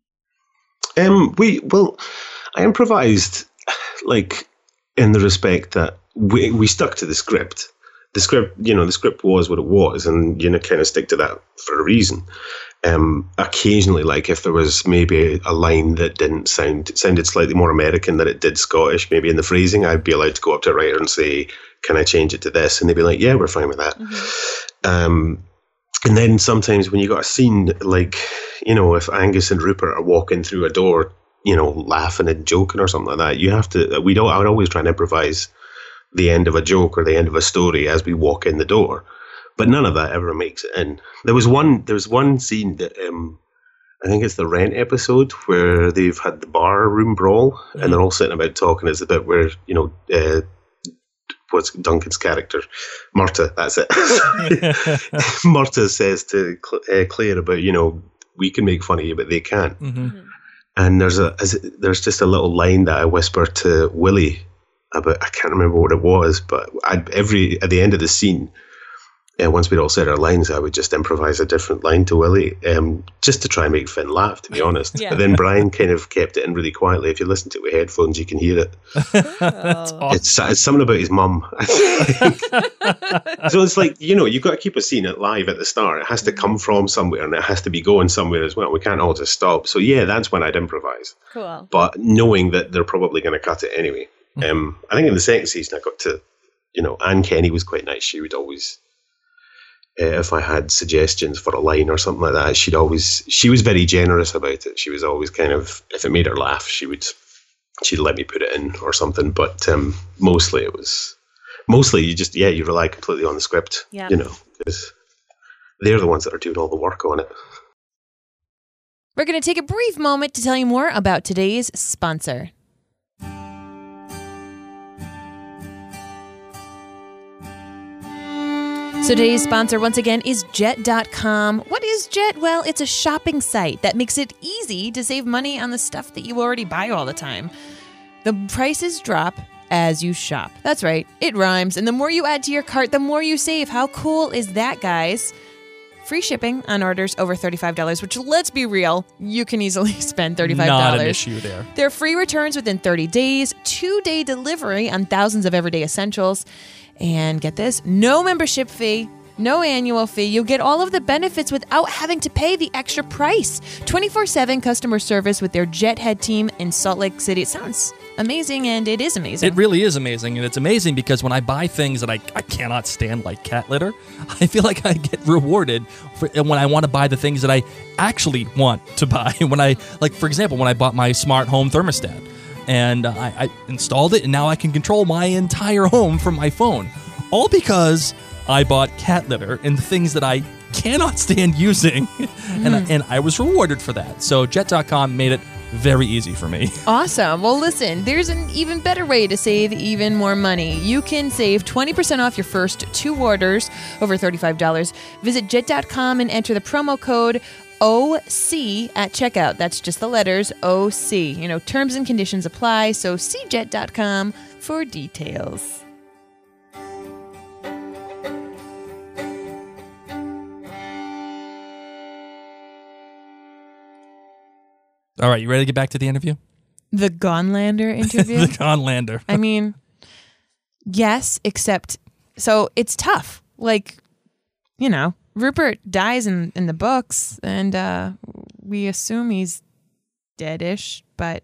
Um, we well, I improvised like in the respect that we we stuck to the script. The script, you know, the script was what it was, and you know, kind of stick to that for a reason. Um, occasionally, like if there was maybe a line that didn't sound it sounded slightly more American than it did Scottish, maybe in the phrasing, I'd be allowed to go up to a writer and say, "Can I change it to this?" And they'd be like, "Yeah, we're fine with that." Mm-hmm. Um, and then sometimes when you got a scene like, you know, if Angus and Rupert are walking through a door, you know, laughing and joking or something like that, you have to. We don't. I would always try and improvise the end of a joke or the end of a story as we walk in the door. But none of that ever makes it in. There was one. There was one scene that um, I think it's the Rent episode where they've had the bar room brawl mm-hmm. and they're all sitting about talking. It's the bit where you know uh, what's Duncan's character, Murta. That's it. Murta says to uh, Claire about you know we can make fun of you, but they can't. Mm-hmm. And there's a there's just a little line that I whisper to Willie about. I can't remember what it was, but I'd, every at the end of the scene. Uh, once we'd all said our lines, I would just improvise a different line to Willie, um, just to try and make Finn laugh, to be honest. Yeah. But then Brian kind of kept it in really quietly. If you listen to it with headphones, you can hear it. That's Oh. awesome. It's, it's something about his mum. I think. So it's like, you know, you've got to keep a scene at live at the start. It has to come from somewhere and it has to be going somewhere as well. We can't all just stop. So yeah, that's when I'd improvise. Cool. But knowing that they're probably going to cut it anyway. Mm-hmm. Um, I think in the second season I got to, you know, Anne Kenny was quite nice. She would always uh, if I had suggestions for a line or something like that, she'd always, she was very generous about it. She was always kind of, if it made her laugh, she would, she'd let me put it in or something. But um, mostly it was, mostly you just, yeah, you rely completely on the script, Yeah. you know, because they're the ones that are doing all the work on it. We're going to take a brief moment to tell you more about today's sponsor. So today's sponsor, once again, is Jet dot com. What is Jet? Well, it's a shopping site that makes it easy to save money on the stuff that you already buy all the time. The prices drop as you shop. That's right, it rhymes. And the more you add to your cart, the more you save. How cool is that, guys? Free shipping on orders over thirty-five dollars, which, let's be real, you can easily spend thirty-five dollars. Not an issue there. There are free returns within thirty days, two-day delivery on thousands of everyday essentials. And get this, no membership fee, no annual fee. You'll get all of the benefits without having to pay the extra price. twenty-four seven customer service with their Jethead team in Salt Lake City. It sounds amazing, and it is amazing. It really is amazing, and it's amazing because when I buy things that I, I cannot stand, like cat litter, I feel like I get rewarded for, when I want to buy the things that I actually want to buy. When I, like, for example, when I bought my smart home thermostat, and uh, I, I installed it, and now I can control my entire home from my phone, all because I bought cat litter and things that I cannot stand using, mm. and, I, and I was rewarded for that. So Jet dot com made it very easy for me. Awesome. Well, listen, there's an even better way to save even more money. You can save twenty percent off your first two orders over thirty-five dollars. Visit Jet dot com and enter the promo code O C at checkout. That's just the letters O C. You know, terms and conditions apply, so see Jet dot com for details. All right, you ready to get back to the interview? The Gonlander interview? The Gonlander. I mean, yes, except, so it's tough. Like, you know, Rupert dies in, in the books, and uh, we assume he's deadish, but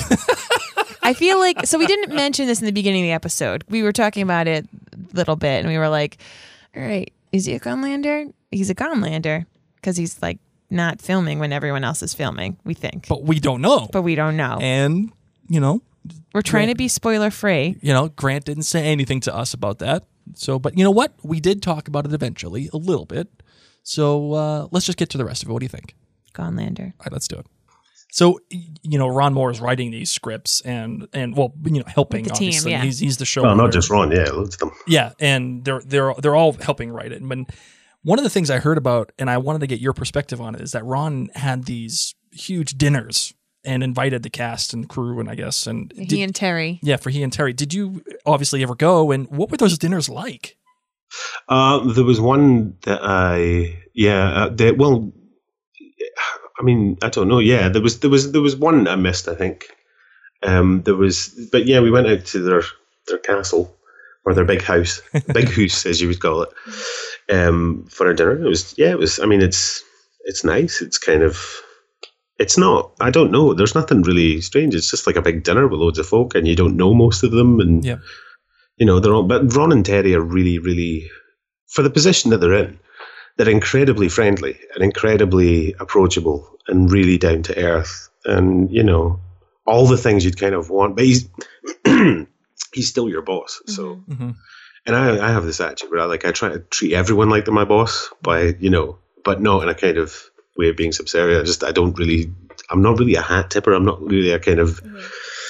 I feel like, so we didn't mention this in the beginning of the episode. We were talking about it a little bit, and we were like, all right, is he a Gonlander? He's a Gonlander, because he's like not filming when everyone else is filming, we think. But we don't know. But we don't know. And, you know. We're trying to be spoiler free. You know, Grant didn't say anything to us about that. So, but you know what? We did talk about it eventually, a little bit. So uh, let's just get to the rest of it. What do you think? Gonlander. All right, let's do it. So, you know, Ron Moore is writing these scripts and, and well, you know, helping, With the team, obviously. yeah. He's, he's the showrunner. Well, not just Ron, yeah, loads of them. Yeah, and they're they're they're all helping write it. And one of the things I heard about, and I wanted to get your perspective on it, is that Ron had these huge dinners and invited the cast and crew, and I guess and He did, and Terry. yeah, for he and Terry. Did you obviously ever go? And what were those dinners like? Uh, there was one that I, yeah, uh, that, well, I mean, I don't know. Yeah, there was there was there was one I missed. I think um, there was, but yeah, we went out to their their castle or their big house, big house as you would call it, um, for a dinner. It was yeah, it was. I mean, it's it's nice. It's kind of, it's not. I don't know. There's nothing really strange. It's just like a big dinner with loads of folk, and you don't know most of them, and Yeah. you know they're all. But Ron and Terry are really, really, for the position that they're in, they're incredibly friendly and incredibly approachable and really down to earth, and you know all the things you'd kind of want. But he's he's still your boss, so. Mm-hmm. And I, I have this attitude where I like I try to treat everyone like they're my boss, by you know, but not in a kind of way of being subservient. I just I don't really, I'm not really a hat tipper. I'm not really a kind of Mm-hmm.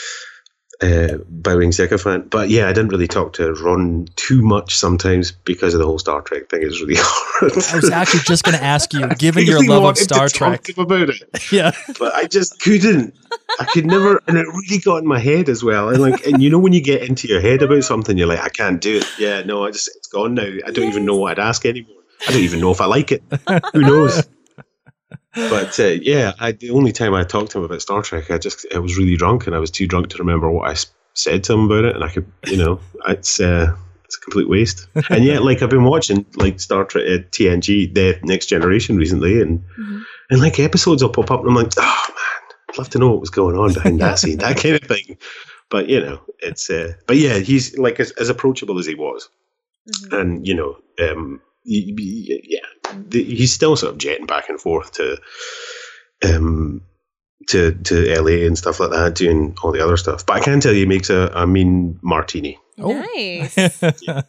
uh, bowing sycophant. But yeah, I didn't really talk to Ron too much sometimes because of the whole Star Trek thing. It's really hard. I was actually just going to ask you, given I your really love of wanted Star to talk Trek. to him about it, Yeah. but I just couldn't. I could never, and it really got in my head as well. And like, and you know, when you get into your head about something, you're like, I can't do it. Yeah, no, I just, it's gone now. I don't even know what I'd ask anymore. I don't even know if I like it. Who knows? But uh, yeah, I, the only time I talked to him about Star Trek, I just, I was really drunk, and I was too drunk to remember what I s- said to him about it. And I could, you know, it's uh, it's a complete waste. And yet, like, I've been watching like Star Trek, uh, T N G, The Next Generation recently, and Mm-hmm. and like episodes will pop up, and I'm like, oh man, I'd love to know what was going on behind that scene, that kind of thing. But you know, it's uh, but yeah, he's like as, as approachable as he was, Mm-hmm. and you know, um, y- y- yeah, the, he's still sort of jetting back and forth to, um, to to L A and stuff like that, doing all the other stuff. But I can tell you, he makes a, a mean martini. Nice.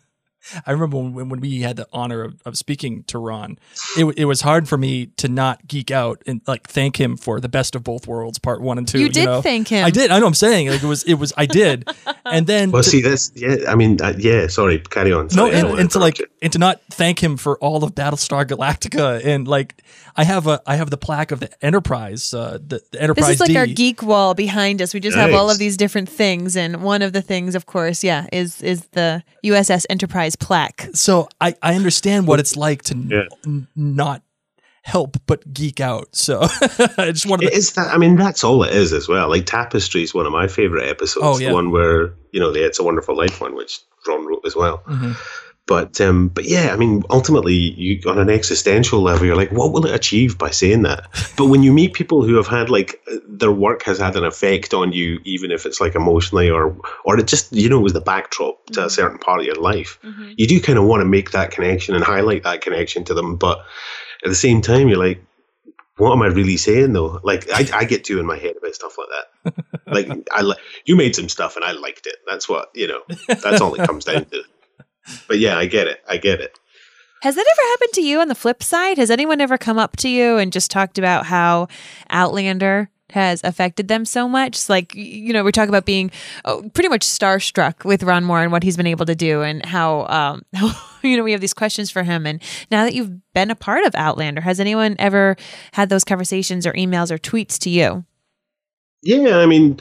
I remember when, when we had the honor of, of speaking to Ron, it, it was hard for me to not geek out and like thank him for the best of both worlds, part one and two. You did know? thank him. I did. I know. I'm saying like it was. It was. I did. And then Well, to- see this. Yeah, I mean, uh, yeah. Sorry, carry on. no, Sorry, I don't and, wanna and to like interrupt you. and to not thank him for all of Battlestar Galactica and like I have a I have the plaque of the Enterprise, uh, the, the Enterprise This is like D. our geek wall behind us. We just have all Nice. of these different things, and one of the things, of course, yeah, is is the U S S Enterprise plaque. So I, I understand what it's like to n- Yeah. n- not help but geek out. So I just wanted It to, is that. I mean, that's all it is as well. Like Tapestry is one of my favorite episodes. Oh, yeah. The one where you know the It's a Wonderful Life one, which Ron wrote as well. Mhm. But um, but yeah, I mean, ultimately, you on an existential level, you're like, what will it achieve by saying that? But when you meet people who have had like their work has had an effect on you, even if it's like emotionally or or it just you know was the backdrop to a certain part of your life, you do kind of want to make that connection and highlight that connection to them. But at the same time, you're like, what am I really saying though? Like I, I get too in my head about stuff like that. Like I li- you made some stuff and I liked it. That's what you know. That's all it comes down to. But yeah, I get it. I get it. Has that ever happened to you on the flip side? Has anyone ever come up to you and just talked about how Outlander has affected them so much? It's like, you know, we're talking about being oh, pretty much starstruck with Ron Moore and what he's been able to do and how, um, how, you know, we have these questions for him. And now that you've been a part of Outlander, has anyone ever had those conversations or emails or tweets to you? Yeah, I mean,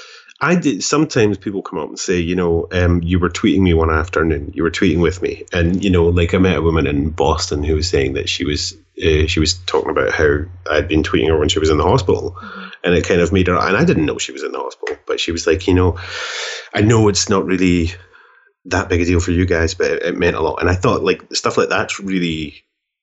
I did. Sometimes people come up and say, you know, um, you were tweeting me one afternoon. You were tweeting with me, and you know, like I met a woman in Boston who was saying that she was uh, she was talking about how I'd been tweeting her when she was in the hospital, mm-hmm. and it kind of made her. And I didn't know she was in the hospital, but she was like, you know, I know it's not really that big a deal for you guys, but it, it meant a lot. And I thought like stuff like that's really,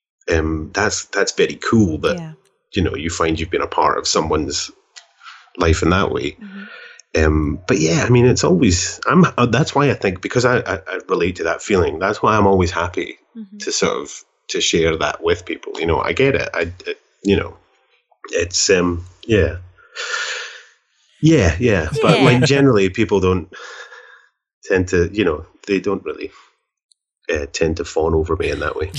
um, that's that's very cool that Yeah. you know you find you've been a part of someone's life in that way. Mm-hmm. Um, but yeah, I mean, it's always, I'm, uh, that's why I think, because I, I, I relate to that feeling, that's why I'm always happy Mm-hmm. to sort of, to share that with people. You know, I get it. I, it, you know, it's, um, yeah. Yeah, yeah. But Yeah. like generally people don't tend to, you know, they don't really uh, tend to fawn over me in that way.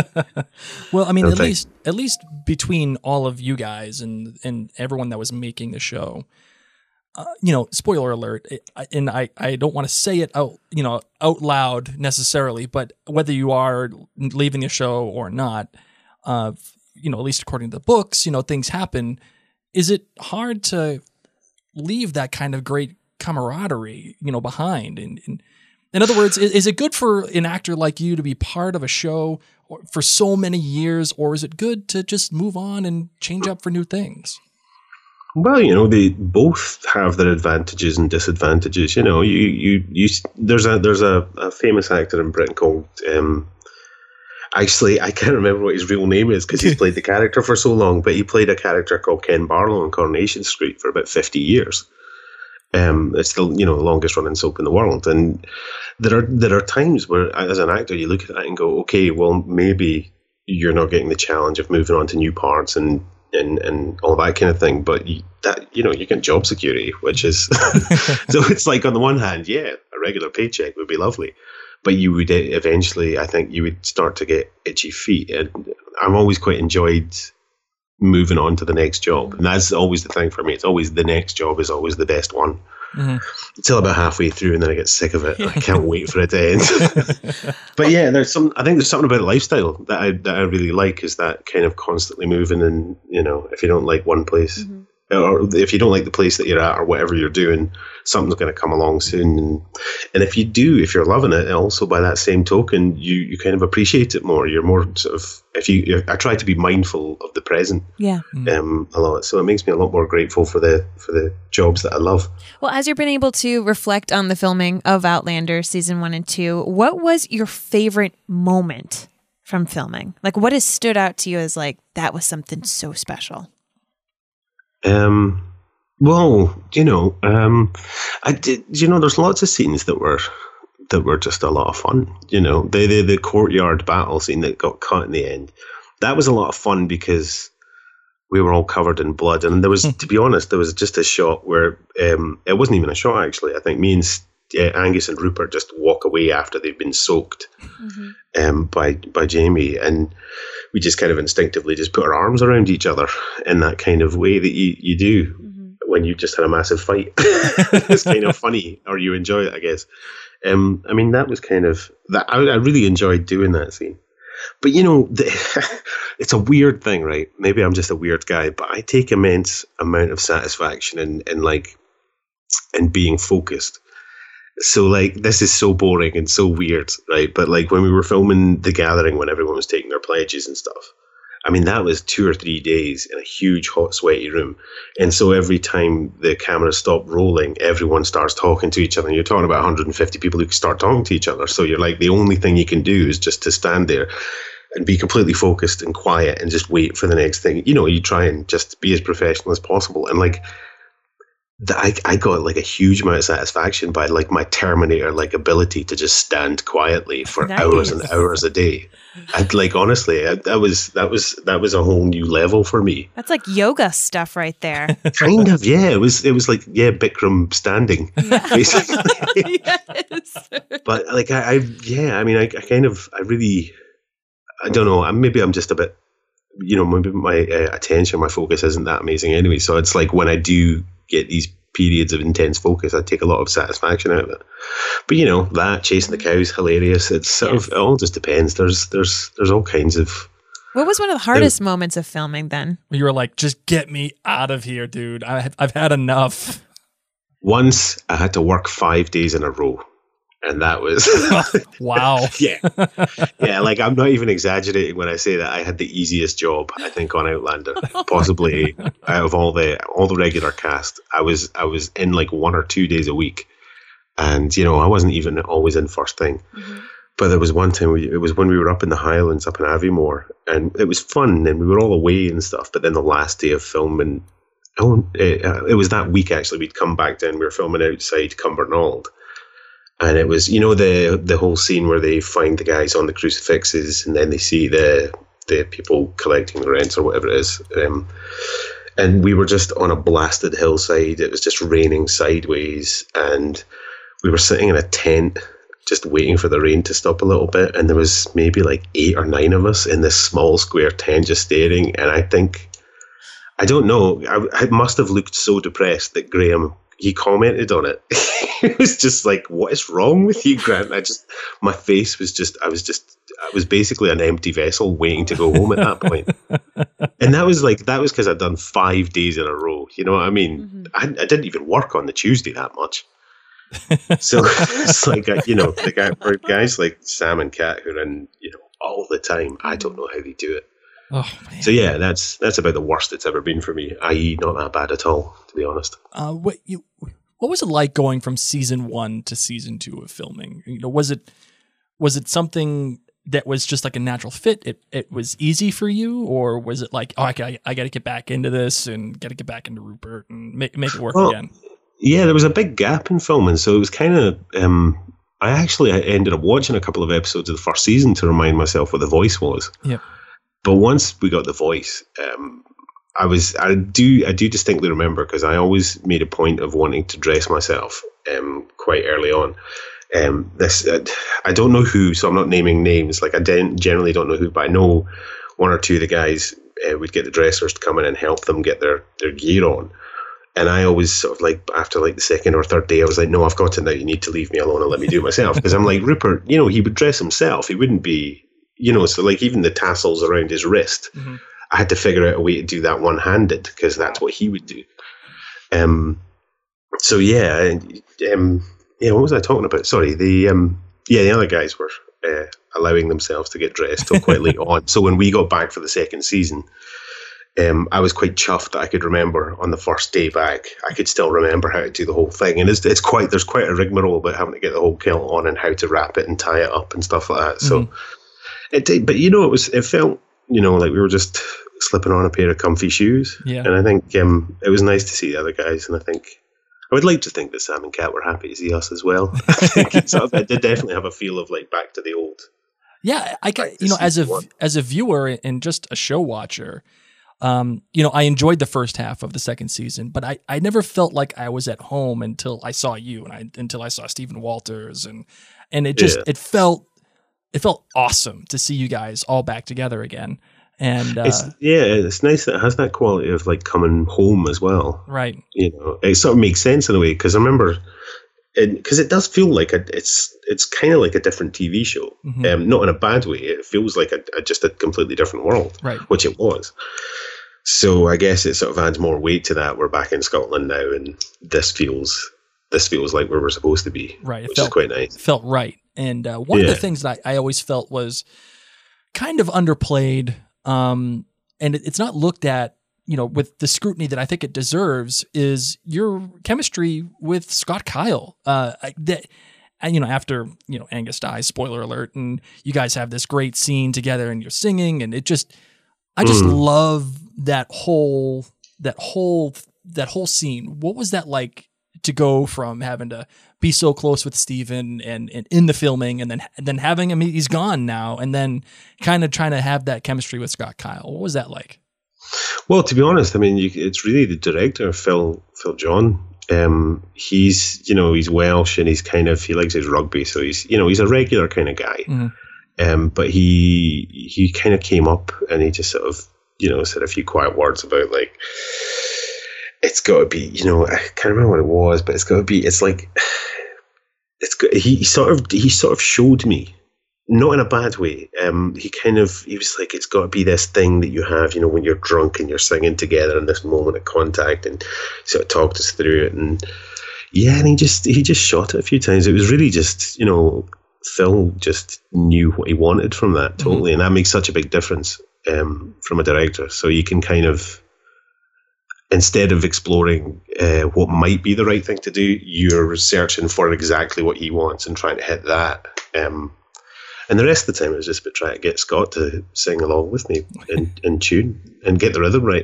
well, I mean, No at thanks. least at least between all of you guys and and everyone that was making the show, uh, you know, spoiler alert, it, I- and I I don't want to say it out, you know, out loud necessarily, but whether you are leaving the show or not, uh, you know, at least according to the books, you know, things happen. Is it hard to leave that kind of great camaraderie, you know, behind? And, and in other words, is, is it good for an actor like you to be part of a show or, for so many years, or is it good to just move on and change up for new things? Well, you know, they both have their advantages and disadvantages. You know, you you, you there's a there's a, a famous actor in Britain called um, actually I can't remember what his real name is because he's played the character for so long, but he played a character called Ken Barlow in Coronation Street for about fifty years. Um, it's the you know the longest running soap in the world, and there are there are times where as an actor you look at that and go, okay, well maybe you're not getting the challenge of moving on to new parts and. And, and all that kind of thing, but you, that you know you get job security, which is so it's like on the one hand, yeah, a regular paycheck would be lovely, but you would eventually, I think, you would start to get itchy feet. And I've always quite enjoyed moving on to the next job, and that's always the thing for me. It's always the next job is always the best one. Mm-hmm. Until about halfway through, and then I get sick of it. I can't wait for it to end. But yeah, there's some. I think there's something about lifestyle that I that I really like. Is that kind of constantly moving, and you know, if you don't like one place, Mm-hmm. or if you don't like the place that you're at, or whatever you're doing, something's going to come along soon. And and if you do, if you're loving it, also by that same token, you you kind of appreciate it more. You're more sort of. If you, I try to be mindful of the present. Yeah. Um, a lot, so it makes me a lot more grateful for the for the jobs that I love. Well, as you've been able to reflect on the filming of Outlander season one and two, what was your favorite moment from filming? Like, what has stood out to you as like that was something so special? Um, well, you know, um, I did. You know, there's lots of scenes that were that were just a lot of fun. You know, the, the the courtyard battle scene that got cut in the end, that was a lot of fun because we were all covered in blood. And there was, to be honest, there was just a shot where um, it wasn't even a shot, actually. I think me and uh, Angus and Rupert just walk away after they've been soaked mm-hmm. um, by by Jamie, and we just kind of instinctively just put our arms around each other in that kind of way that you, you do mm-hmm. when you just had a massive fight. It's kind of funny, or you enjoy it, I guess. Um, I mean, that was kind of that. I, I really enjoyed doing that scene. But you know, the, it's a weird thing, right? Maybe I'm just a weird guy, but I take immense amount of satisfaction in, in like in being focused. So like, this is so boring and so weird, right? But like when we were filming The Gathering, when everyone was taking their pledges and stuff, I mean, that was two or three days in a huge, hot, sweaty room. And so every time the camera stopped rolling, everyone starts talking to each other. And you're talking about one hundred fifty people who start talking to each other. So you're like, the only thing you can do is just to stand there and be completely focused and quiet and just wait for the next thing. You know, you try and just be as professional as possible. And like, the, I, I got like a huge amount of satisfaction by like my Terminator like ability to just stand quietly for Nice. hours and hours a day. I'd like honestly, I, that was that was that was a whole new level for me. That's like yoga stuff right there. Kind of, yeah. It was it was like yeah, Bikram standing, basically. Yes. But like I, I yeah, I mean, I, I kind of, I really, I don't know. Maybe I'm just a bit, you know, maybe my uh, attention, my focus isn't that amazing anyway. So it's like when I do get these periods of intense focus, I take a lot of satisfaction out of it. But you know, that chasing the cows, hilarious. It's sort yes. of, it all just depends. There's there's there's all kinds of. What was one of the hardest moments of filming then? You were like, just get me out of here, dude. I, I've had enough. Once I had to work five days in a row. And that was wow. yeah, yeah. Like I'm not even exaggerating when I say that I had the easiest job I think on Outlander, possibly out of all the all the regular cast. I was I was in like one or two days a week, and you know I wasn't even always in first thing. Mm-hmm. But there was one time we, it was when we were up in the Highlands, up in Aviemore, and it was fun, and we were all away and stuff. But then the last day of filming, oh, it, uh, it was that week actually. We'd come back down. We were filming outside Cumbernauld. And it was, you know, the the whole scene where they find the guys on the crucifixes and then they see the the people collecting the rents or whatever it is. Um, and we were just on a blasted hillside. It was just raining sideways. And we were sitting in a tent just waiting for the rain to stop a little bit. And there was maybe like eight or nine of us in this small square tent just staring. And I think, I don't know, I, I must have looked so depressed that Graham, he commented on it. It was just like, what is wrong with you, Grant? I just, my face was just, I was just, I was basically an empty vessel waiting to go home at that point. And that was like, that was because I'd done five days in a row. You know what I mean? Mm-hmm. I, I didn't even work on the Tuesday that much. So it's like, you know, the guy, for guys like Sam and Kat who are in, you know, all the time, I don't know how they do it. Oh, man. So yeah, that's that's about the worst it's ever been for me. that is, not that bad at all, to be honest. Uh, what you, what was it like going from season one to season two of filming? You know, was it was it something that was just like a natural fit? It it was easy for you, or was it like, oh, I I, I got to get back into this and got to get back into Rupert and make make it work well, again? Yeah, there was a big gap in filming, so it was kind of. Um, I actually ended up watching a couple of episodes of the first season to remind myself what the voice was. Yeah. But once we got the voice, um, I was I do I do distinctly remember because I always made a point of wanting to dress myself um, quite early on. Um, this uh, I don't know who, so I'm not naming names. Like I den- generally don't know who, but I know one or two of the guys uh, would get the dressers to come in and help them get their, their gear on. And I always sort of like after like the second or third day, I was like, no, I've got to now. You need to leave me alone and let me do it myself. Because I'm like, Rupert, you know, he would dress himself. He wouldn't be. You know, so like even the tassels around his wrist, mm-hmm. I had to figure out a way to do that one-handed because that's what he would do. Um, so yeah, um, yeah. What was I talking about? Sorry, the um, yeah, the other guys were uh, allowing themselves to get dressed till quite late on. So when we got back for the second season, um, I was quite chuffed that I could remember on the first day back. I could still remember how to do the whole thing, and it's it's quite there's quite a rigmarole about having to get the whole kilt on and how to wrap it and tie it up and stuff like that. So. Mm-hmm. It did, but you know, it was. It felt, you know, like we were just slipping on a pair of comfy shoes. Yeah. And I think um, it was nice to see the other guys, and I think I would like to think that Sam and Kat were happy to see us as well. I think it's, it did definitely have a feel of like back to the old. Yeah, I got, you know, as a one. as a viewer and just a show watcher, um, you know, I enjoyed the first half of the second season, but I, I never felt like I was at home until I saw you and I until I saw Stephen Walters and and it just Yeah. it felt it felt awesome to see you guys all back together again. And uh, it's, yeah, it's nice that it has that quality of like coming home as well. right, You know, it sort of makes sense in a way because I remember, because it does feel like a, it's it's kind of like a different T V show, Mhm. um, not in a bad way. It feels like a, a just a completely different world, right. which it was. So I guess it sort of adds more weight to that. We're back in Scotland now, and this feels this feels like where we're supposed to be, Right, it which felt- is quite nice. felt right. And uh, one of Yeah. the things that I, I always felt was kind of underplayed, um, and it, it's not looked at, you know, with the scrutiny that I think it deserves, is your chemistry with Scott Kyle. Uh, I- that, and, you know, after, you know, Angus dies, spoiler alert, and you guys have this great scene together and you're singing, and it just, I just Mm. love that whole, that whole, that whole scene. What was that like to go from having to be so close with Steven and, and in the filming and then and then having him, he's gone now, and then kind of trying to have that chemistry with Scott Kyle? What was that like? Well, to be honest, I mean, you, it's really the director, Phil Phil John. Um, he's you know he's Welsh and he's kind of he likes his rugby, so he's you know he's a regular kind of guy. Mhm. Um, but he he kind of came up and he just sort of you know said a few quiet words about like it's got to be you know I can't remember what it was, but it's got to be it's like it's got, he, he sort of he sort of showed me. Not in a bad way. Um, he kind of, he was like, it's got to be this thing that you have, you know, when you're drunk and you're singing together in this moment of contact, and sort of talked us through it. And yeah, and he just, he just shot it a few times. It was really just, you know, Phil just knew what he wanted from that totally. Mm-hmm. And that makes such a big difference um, from a director. So you can kind of, instead of exploring uh, what might be the right thing to do, you're searching for exactly what he wants and trying to hit that. Um, And the rest of the time, it was just about trying to get Scott to sing along with me in, in tune and get the rhythm right.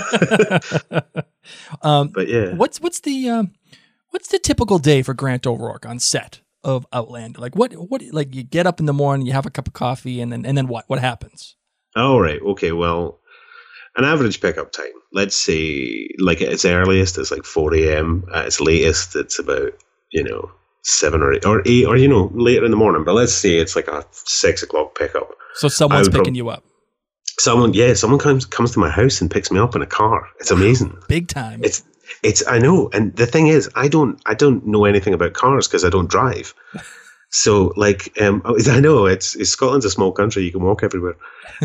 um, but yeah, what's what's the um, what's the typical day for Grant O'Rourke on set of Outlander? Like what what like you get up in the morning, you have a cup of coffee, and then and then what what happens? All right, okay. Well, an average pickup time. Let's say, like at its earliest, it's like four a.m. At its latest, it's about you know. seven or eight or eight or you know later in the morning, but let's say it's like a six o'clock pickup. So someone's picking prob- you up. Someone, yeah, someone comes comes to my house and picks me up in a car. It's amazing. Big time. It's it's I know, and the thing is, I don't I don't know anything about cars because I don't drive. So like um, I know it's, it's Scotland's a small country. You can walk everywhere.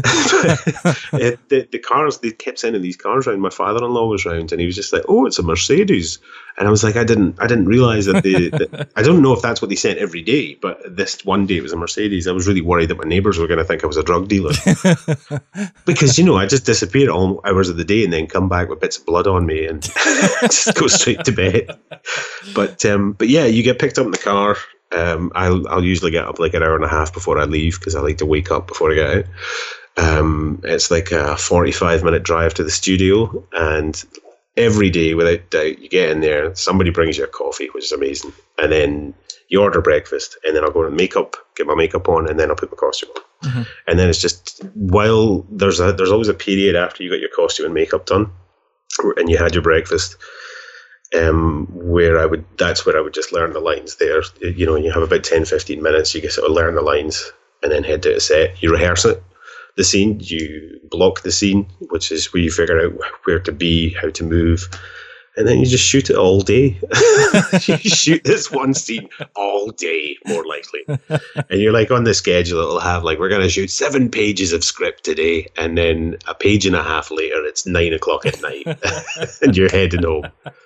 it, the, the cars they kept sending these cars around. My father-in-law was round, and he was just like, "Oh, it's a Mercedes," and I was like, "I didn't I didn't realize that the, the I don't know if that's what they sent every day, but this one day it was a Mercedes." I was really worried that my neighbours were going to think I was a drug dealer because you know I just disappear all hours of the day and then come back with bits of blood on me and just go straight to bed. But um, but yeah, you get picked up in the car. Um, I'll I'll usually get up like an hour and a half before I leave because I like to wake up before I get out. Um, it's like a forty-five minute drive to the studio, and every day, without doubt, you get in there. Somebody brings you a coffee, which is amazing, and then you order breakfast, and then I'll go and makeup, get my makeup on, and then I'll put my costume on. Mm-hmm. And then it's just while there's a there's always a period after you got your costume and makeup done, and you had your breakfast. Um, where I would, that's where I would just learn the lines there. You know, you have about ten, fifteen minutes, you can sort of learn the lines and then head to a set. You rehearse it, the scene, you block the scene, which is where you figure out where to be, how to move, and then you just shoot it all day. You shoot this one scene all day, more likely. And you're like on the schedule, it'll have like, we're going to shoot seven pages of script today. And then a page and a half later, it's nine o'clock at night and you're heading home.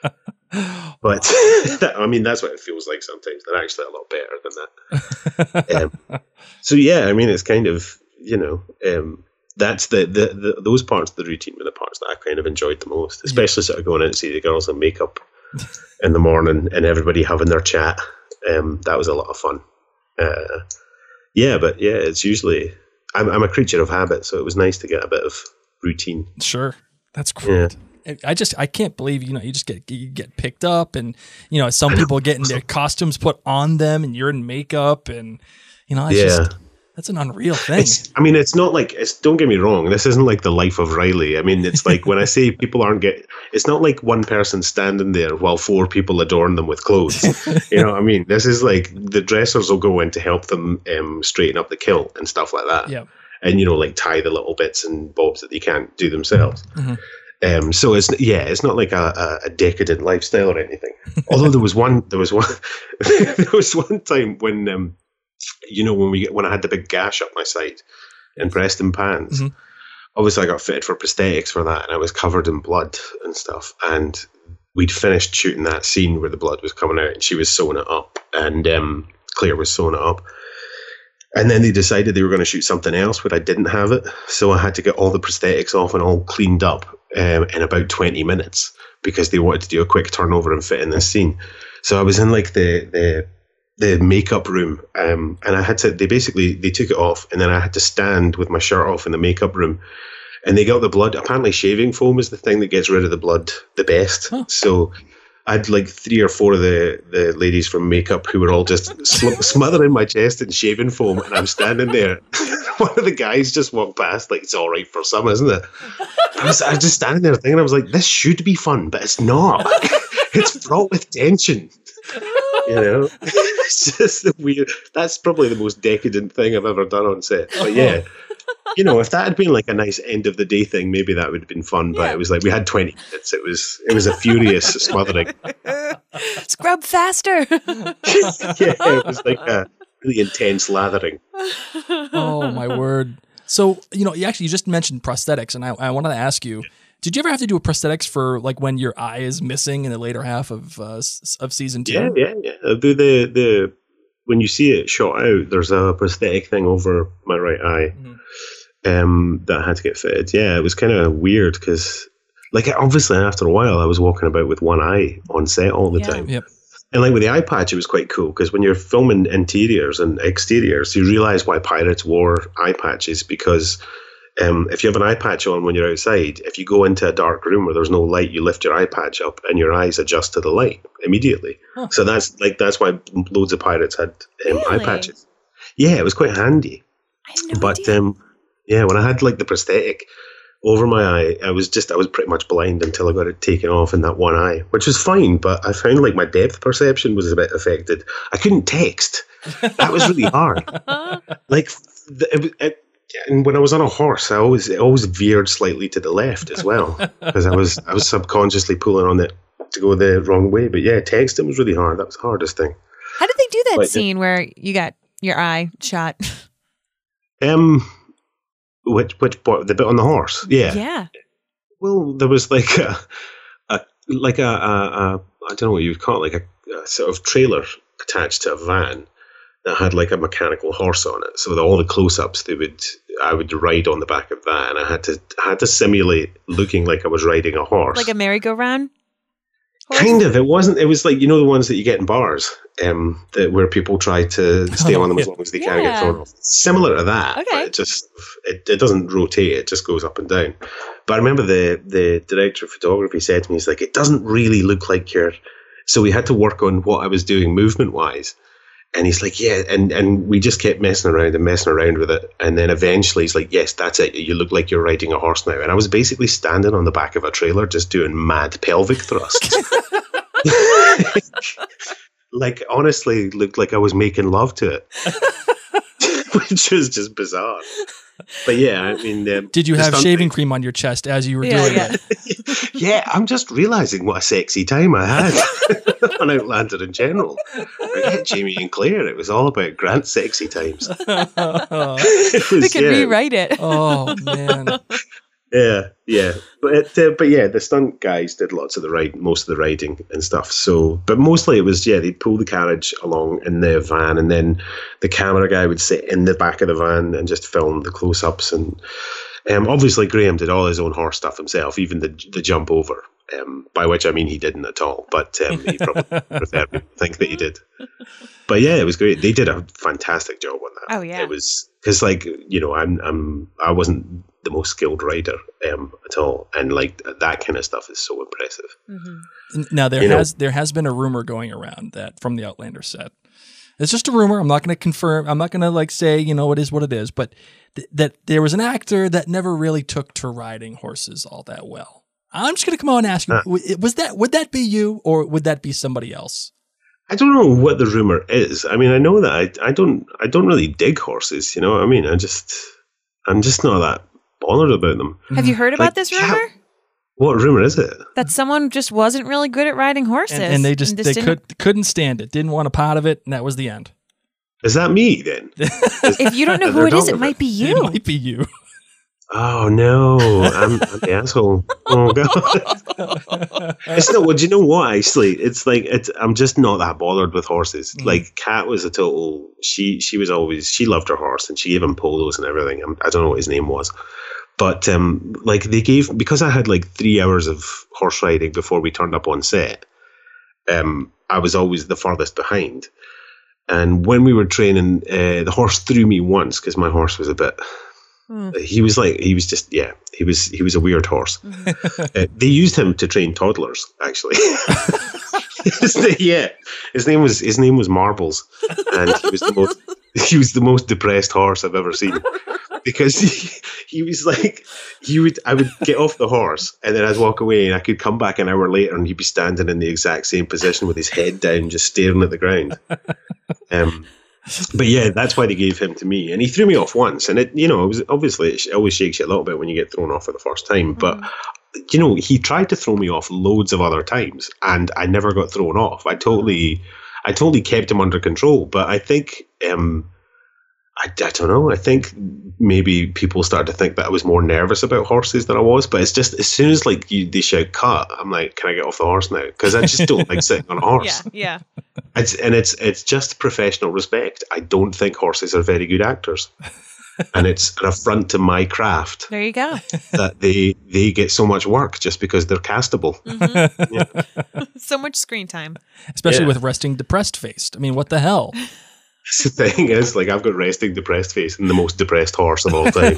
But that, I mean, that's what it feels like sometimes. They're actually a lot better than that. Um, so yeah, I mean, it's kind of, you know, um, that's the, the, the those parts of the routine were the parts that I kind of enjoyed the most, especially sort of going in to see the girls in makeup in the morning and everybody having their chat. Um, that was a lot of fun. Uh, yeah, but yeah, it's usually, I'm, I'm a creature of habit, so it was nice to get a bit of routine. Sure. That's great. Yeah. I just I can't believe you know you just get you get picked up and you know some people getting their costumes put on them and you're in makeup and you know it's Yeah. just that's an unreal thing. It's, I mean, it's not like it's. Don't get me wrong. This isn't like the life of Riley. I mean, it's like when I say people aren't get. It's not like one person standing there while four people adorn them with clothes. You know what I mean? This is like the dressers will go in to help them um, straighten up the kilt and stuff like that. Yeah. And you know, like tie the little bits and bobs that they can't do themselves. Mm-hmm. Um, so it's yeah, it's not like a, a, a decadent lifestyle or anything. Although there was one, there was one, there was one time when. Um, You know, when we when I had the big gash up my side in Preston Pans, Mm-hmm. obviously I got fitted for prosthetics for that, and I was covered in blood and stuff. And we'd finished shooting that scene where the blood was coming out, and she was sewing it up, and um, Claire was sewing it up. And then they decided they were going to shoot something else, but I didn't have it, so I had to get all the prosthetics off and all cleaned up um, in about twenty minutes because they wanted to do a quick turnover and fit in this scene. So I was in like the the. the makeup room, um, and I had to, they basically, they took it off, and then I had to stand with my shirt off in the makeup room, and they got the blood. Apparently shaving foam is the thing that gets rid of the blood the best. Huh. So I had like three or four of the, the ladies from makeup who were all just sl- smothering my chest in shaving foam, and I'm standing there. One of the guys just walked past, like, it's all right for some, isn't it? I was, I was just standing there thinking, I was like, this should be fun, but it's not. It's fraught with tension. You know, it's just the weird. That's probably the most decadent thing I've ever done on set. But yeah, you know, if that had been like a nice end of the day thing, maybe that would have been fun. But yeah. It was like we had twenty minutes. It was it was a furious smothering. Scrub faster. Yeah, it was like a really intense lathering. Oh my word! So you know, you actually you just mentioned prosthetics, and I, I wanted to ask you. Did you ever have to do a prosthetics for like when your eye is missing in the later half of uh, of season two? Yeah, yeah, yeah. I'll do the the when you see it shot out, there's a prosthetic thing over my right eye mm-hmm. um, that had to get fitted. Yeah, it was kind of weird because, like, obviously after a while, I was walking about with one eye on set all the yeah. time. Yep. And like with the eye patch, it was quite cool because when you're filming interiors and exteriors, you realize why pirates wore eye patches because. Um, if you have an eye patch on when you're outside, if you go into a dark room where there's no light, you lift your eye patch up and your eyes adjust to the light immediately. Huh. So that's like that's why loads of pirates had um, really? eye patches. Yeah, it was quite handy. I had no but idea. um, yeah, when I had like the prosthetic over my eye, I was just I was pretty much blind until I got it taken off in that one eye, which was fine. But I found like my depth perception was a bit affected. I couldn't text. That was really hard. Like the, it, it, And when I was on a horse, I always it always veered slightly to the left as well because I was I was subconsciously pulling on it to go the wrong way. But yeah, texting was really hard. That was the hardest thing. How did they do that but, scene where you got your eye shot? Um, which which part, the bit on the horse? Yeah, yeah. Well, there was like a, a like a, a, a I don't know what you would call it, like a, a sort of trailer attached to a van. That had like a mechanical horse on it, so with all the close-ups, they would I would ride on the back of that, and I had to I had to simulate looking like I was riding a horse, like a merry-go-round. Horse? Kind of. It wasn't. It was like you know the ones that you get in bars, um, that where people try to stay oh, on them yeah. as long as they yeah. can get thrown off. Similar to that, okay. but it just it, it doesn't rotate. It just goes up and down. But I remember the the director of photography said to me, he's like, it doesn't really look like you're. So we had to work on what I was doing movement wise. And he's like, yeah, and, and we just kept messing around and messing around with it. And then eventually he's like, yes, that's it. You look like you're riding a horse now. And I was basically standing on the back of a trailer just doing mad pelvic thrusts. Like, honestly, looked like I was making love to it. Which was just bizarre. But yeah, I mean... Um, Did you have shaving cream on your chest as you were yeah, doing yeah. it? Yeah, I'm just realising what a sexy time I had on Outlander in general. Forget Jamie and Claire. It was all about Grant's sexy times. It was, We could yeah. rewrite it. Oh, man. Yeah, yeah, but it, uh, but yeah, the stunt guys did lots of the ride, most of the riding and stuff. So, but mostly it was yeah, they'd pull the carriage along in the van, and then the camera guy would sit in the back of the van and just film the close-ups. And um, obviously Graham did all his own horse stuff himself, even the the jump over. Um, by which I mean he didn't at all, but um, he probably preferred me to think that he did. But yeah, it was great. They did a fantastic job on that. Oh yeah, it was because like you know I'm I'm I wasn't the most skilled rider um, at all, and like that kind of stuff is so impressive. Mm-hmm. Now there You know- has there has been a rumor going around that from the Outlander set. It's just a rumor. I'm not going to confirm. I'm not going to like say, you know, it is what it is, but th- that there was an actor that never really took to riding horses all that well. I'm just going to come out and ask you, Huh. w- was that, would that be you or would that be somebody else? I don't know what the rumor is. I mean, I know that I, I don't I don't really dig horses. You know what I mean? I just I'm just not that bothered about them. Have you heard about Like, this yeah. rumor? What rumor is it? That someone just wasn't really good at riding horses. And, and they just, they didn't- could, couldn't stand it. Didn't want a part of it. And that was the end. Is that me then? If you don't know That who they're it is, talking it might be It you. might be you. Oh no, I'm, I'm the asshole. Oh god, it's not. Well, do you know what? Actually, it's like it's. I'm just not that bothered with horses. Mm. Like Kat was a total. She she was always she loved her horse and she gave him polos and everything. I'm, I don't know what his name was, but um, like they gave because I had like three hours of horse riding before we turned up on set. Um, I was always the farthest behind, and when we were training, uh, the horse threw me once because my horse was a bit. Hmm. He was like he was just yeah he was he was a weird horse. Uh, they used him to train toddlers actually. His na- yeah, his name was his name was Marbles, and he was the most he was the most depressed horse I've ever seen because he, he was like he would I would get off the horse and then I'd walk away and I could come back an hour later and he'd be standing in the exact same position with his head down, just staring at the ground. Um. But yeah, that's why they gave him to me, and he threw me off once. And it, you know, it was obviously it always shakes you a little bit when you get thrown off for the first time. But you know, he tried to throw me off loads of other times, and I never got thrown off. I totally, I totally kept him under control. But I think, um, I, I don't know. I think maybe people started to think that I was more nervous about horses than I was. But it's just as soon as like you, they shout cut, I'm like, can I get off the horse now? Because I just don't like sitting on a horse. Yeah, yeah. It's, and it's it's just professional respect. I don't think horses are very good actors, and it's an affront to my craft There you go. that they they get so much work just because they're castable. So much screen time. Especially Yeah. with resting depressed faced. I mean, what the hell? The thing is, like I've got resting depressed face and the most depressed horse of all time.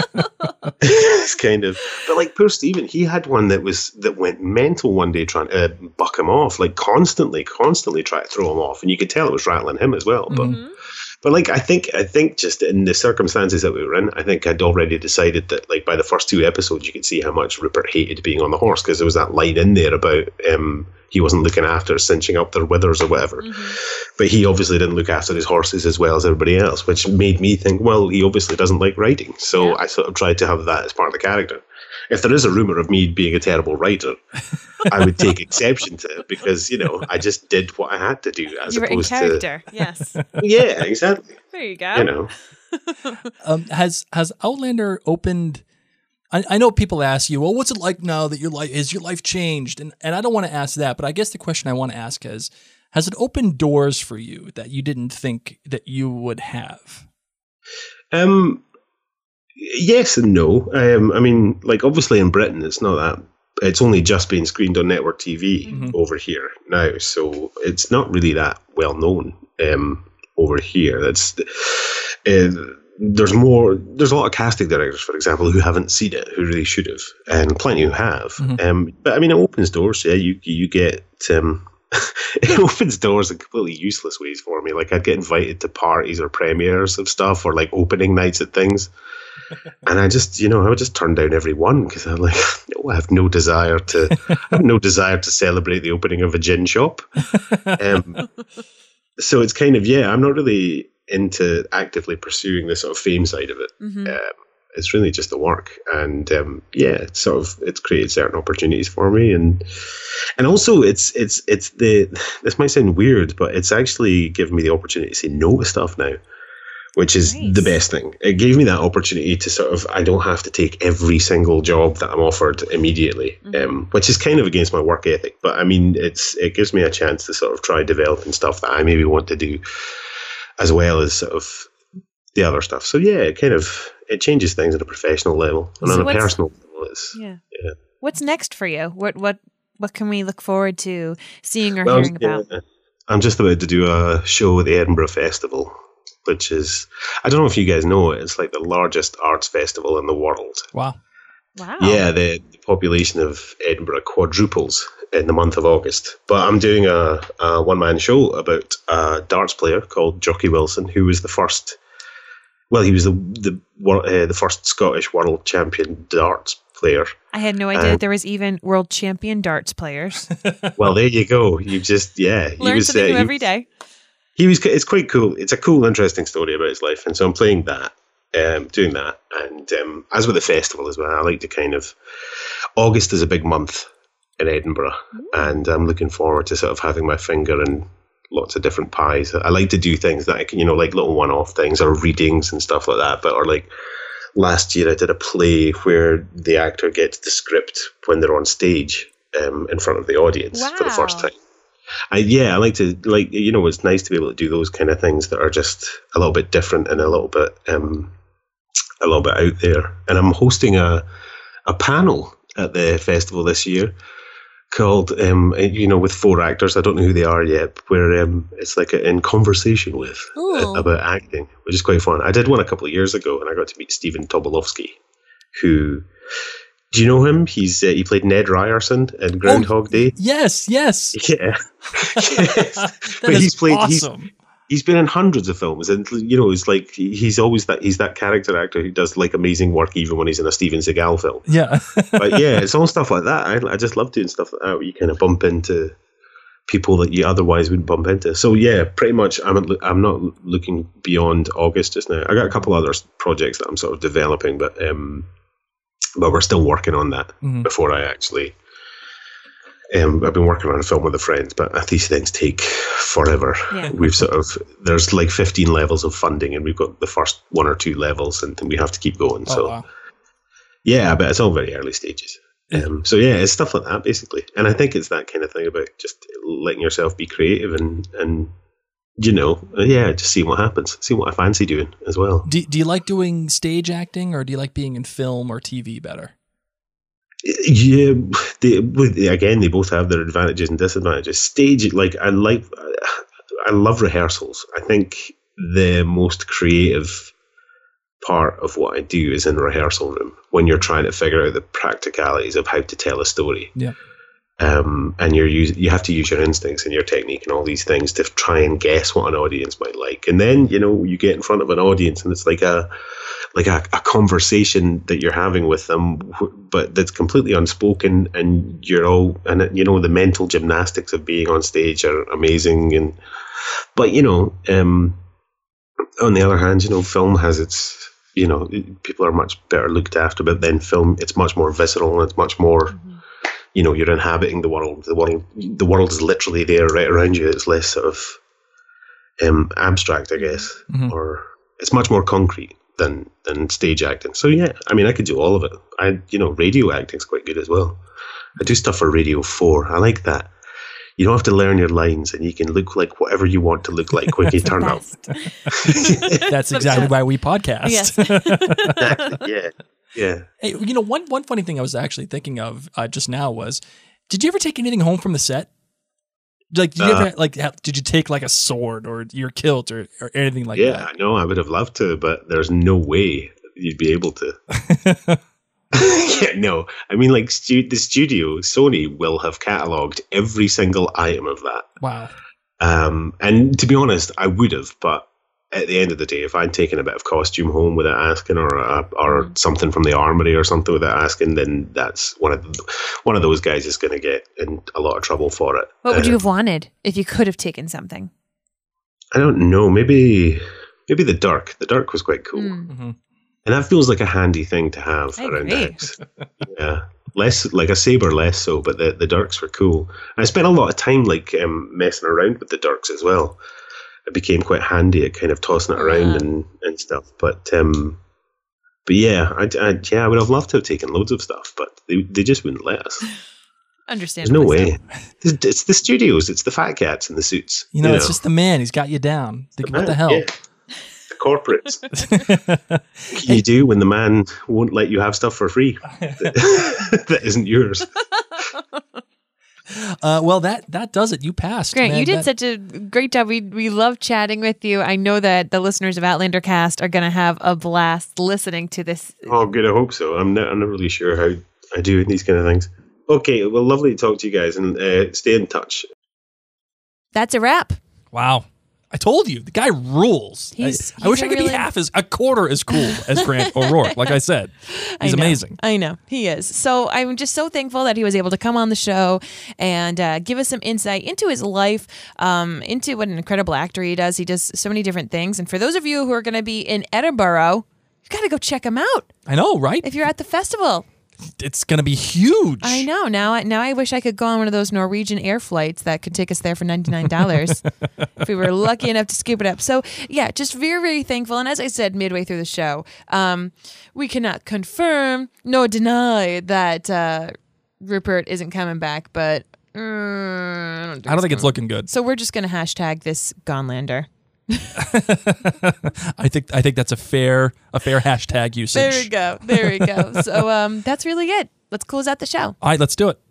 It's kind of, but like poor Stephen, he had one that was that went mental one day trying to buck him off, like constantly, constantly try to throw him off, and you could tell it was rattling him as well. But Mm-hmm. But like I think I think just in the circumstances that we were in, I think I'd already decided that like by the first two episodes you could see how much Rupert hated being on the horse because there was that line in there about um he wasn't looking after cinching up their withers or whatever. But he obviously didn't look after his horses as well as everybody else, which made me think, well, he obviously doesn't like riding. So Yeah. I sort of tried to have that as part of the character. If there is a rumor of me being a terrible writer, I would take exception to it because, you know, I just did what I had to do as You were in opposed character. Yes. to. Yeah, exactly. There you go. You know. Um, has has Outlander opened? I, I know people ask you, well, what's it like now that your life is your life changed? And and I don't want to ask that, but I guess the question I want to ask is, has it opened doors for you that you didn't think that you would have? Um, yes and no. Um, I mean, like obviously in Britain, it's not that. It's only just been screened on network T V Mhm. over here now, so it's not really that well known um, over here. That's uh, there's more. There's a lot of casting directors, for example, who haven't seen it, who really should have, and plenty who have. Mhm. Um, but I mean, it opens doors. Yeah, you you get. Um, it opens doors in completely useless ways for me. Like I'd get invited to parties or premieres of stuff or like opening nights at things. And I just, you know, I would just turn down every one because I'm like, no, I have no desire to, I have no desire to celebrate the opening of a gin shop. Um, so it's kind of, yeah, I'm not really into actively pursuing the sort of fame side of it. Mhm. Um, it's really just the work, and um, yeah, it's sort of it's created certain opportunities for me, and and also it's it's it's the this might sound weird, but it's actually given me the opportunity to say no to stuff now, which is Nice. the best thing. It gave me that opportunity to sort of I don't have to take every single job that I'm offered immediately, um, which is kind of against my work ethic. But I mean, it's it gives me a chance to sort of try developing stuff that I maybe want to do, as well as sort of the other stuff. So yeah, it kind of it changes things at a professional level, and So on a what's- personal level, it's Yeah. yeah. What's next for you? What what what can we look forward to seeing or Well, hearing about? yeah, I'm just about to do a show at the Edinburgh Festival which is, I don't know if you guys know it, it's like the largest arts festival in the world. Wow. Wow. Yeah, the, the population of Edinburgh quadruples in the month of August. But I'm doing a, a one-man show about a darts player called Jockey Wilson, who was the first, well, he was the the, wor- uh, the first Scottish world champion darts player. I had no idea Uh, that there was even world champion darts players. Well, there you go. You just, yeah. he Learn was, something uh, new he- every day. He was. It's quite cool. It's a cool, interesting story about his life, and so I'm playing that, um, doing that, and um, as with the festival as well, I like to kind of. August is a big month in Edinburgh, and I'm looking forward to sort of having my finger in lots of different pies. I like to do things that I can, you know, like little one-off things or readings and stuff like that. But or like last year, I did a play where the actor gets the script when they're on stage um, in front of the audience for the first Wow. time. I, yeah, I like to, like, you know, it's nice to be able to do those kind of things that are just a little bit different and a little bit, um, a little bit out there. And I'm hosting a, a panel at the festival this year called, um, you know, with four actors. I don't know who they are yet, where um, it's like a, in conversation with Ooh. uh, about acting, which is quite fun. I did one a couple of years ago, and I got to meet Stephen Tobolowsky, who. Do you know him? He's uh, he played Ned Ryerson in Groundhog Day. Yes, yes. Yeah, That but is he's played. He's, awesome. he's been in hundreds of films, and you know, it's like he's always that he's that character actor who does like amazing work, even when he's in a Steven Seagal film. Yeah. But yeah, it's all stuff like that. I, I just love doing stuff like that where you kind of bump into people that you otherwise wouldn't bump into. So yeah, pretty much. I'm I'm not looking beyond August just now. I got a couple other projects that I'm sort of developing, but um. But we're still working on that Mhm. before I actually. Um, I've been working on a film with a friend, but these things take forever. Yeah. We've sort of there's like fifteen levels of funding, and we've got the first one or two levels, and we have to keep going. Oh, so wow. yeah, but it's all very early stages. Um, so yeah, it's stuff like that basically, and I think it's that kind of thing about just letting yourself be creative and and you know yeah, just see what happens, see what I fancy doing as well. Do, do you like doing stage acting, or do you like being in film or T V better? Yeah, they, with- again, they both have their advantages and disadvantages. Stage, like I like, I love rehearsals. I think the most creative part of what I do is in the rehearsal room when you're trying to figure out the practicalities of how to tell a story. Yeah. Um, and you're use, you have to use your instincts and your technique and all these things to try and guess what an audience might like. And then, you know, you get in front of an audience and it's like a like a, a conversation that you're having with them, wh- but that's completely unspoken, and you're all, and it- you know, the mental gymnastics of being on stage are amazing. And but you know, um, on the other hand, you know, film has its, you know, people are much better looked after, but then film, it's much more visceral and it's much more. Mm-hmm. You know, you're inhabiting the world. The world, the world is literally there, right around you. It's less sort of um, abstract, I guess, Mhm. or it's much more concrete than than stage acting. So yeah, I mean, I could do all of it. I, you know, radio acting's quite good as well. I do stuff for Radio Four. I like that. You don't have to learn your lines, and you can look like whatever you want to look like when you turn up. Best. That's The exactly best. why we podcast. Yes. Yeah, yeah. Hey, you know, one one funny thing I was actually thinking of uh, just now was, did you ever take anything home from the set? Like, did you Uh, ever like? ha- Did you take like a sword or your kilt or, or anything like Yeah, I know. I would have loved to, but there's no way you'd be able to. that? Yeah, no. I mean, like stu- the studio, Sony will have catalogued every single item of that. Wow. Um, and to be honest, I would have, but at the end of the day, if I'd taken a bit of costume home without asking, or a, or something from the armory or something without asking, then that's one of the, one of those guys is going to get in a lot of trouble for it. What would Uh, you have wanted if you could have taken something? I don't know. Maybe maybe the Dirk. The Dirk was quite cool. Mm. Mhm. And that feels like a handy thing to have I around the agree. house. Yeah. Less like a saber, less so, but the, the Dirks were cool. And I spent a lot of time like um, messing around with the Dirks as well. It became quite handy at kind of tossing it around Yeah. and, and stuff. But um, but yeah, I, I yeah, I would have loved to have taken loads of stuff, but they they just wouldn't let us. There's Understandable. no way. It's, it's the studios. It's the fat cats in the suits. You know, it's just the man. He's got you down. Think, what the hell? Yeah. The corporates. What can you do when the man won't let you have stuff for free that, that isn't yours? Uh, well, that that does it. You passed. Grant, man. you did That- such a great job. We we love chatting with you. I know that the listeners of Outlander Cast are going to have a blast listening to this. Oh, good. I hope so. I'm not, I'm not really sure how I do these kind of things. Okay, well, lovely to talk to you guys, and uh, stay in touch. That's a wrap. Wow. I told you, the guy rules. He's- I, I he's wish a I could really- be half as, a quarter as cool as Grant O'Rourke. Like I said, he's I know. amazing. I know. He is. So I'm just so thankful that he was able to come on the show and uh, give us some insight into his life, um, into what an incredible actor he does. He does so many different things. And for those of you who are going to be in Edinburgh, you got to go check him out I know, right? if you're at the festival. It's going to be huge. I know. Now, I- now I wish I could go on one of those Norwegian air flights that could take us there for ninety-nine dollars if we were lucky enough to scoop it up. So, yeah, just very, very thankful. And as I said midway through the show, um, we cannot confirm nor deny that uh, Rupert isn't coming back, but uh, I don't think, I don't think it's coming. looking good. So we're just going to hashtag this Gonlander. I think I think that's a fair a fair hashtag usage. There we go. There we go. So um, that's really it. Let's close out the show. All right, let's do it.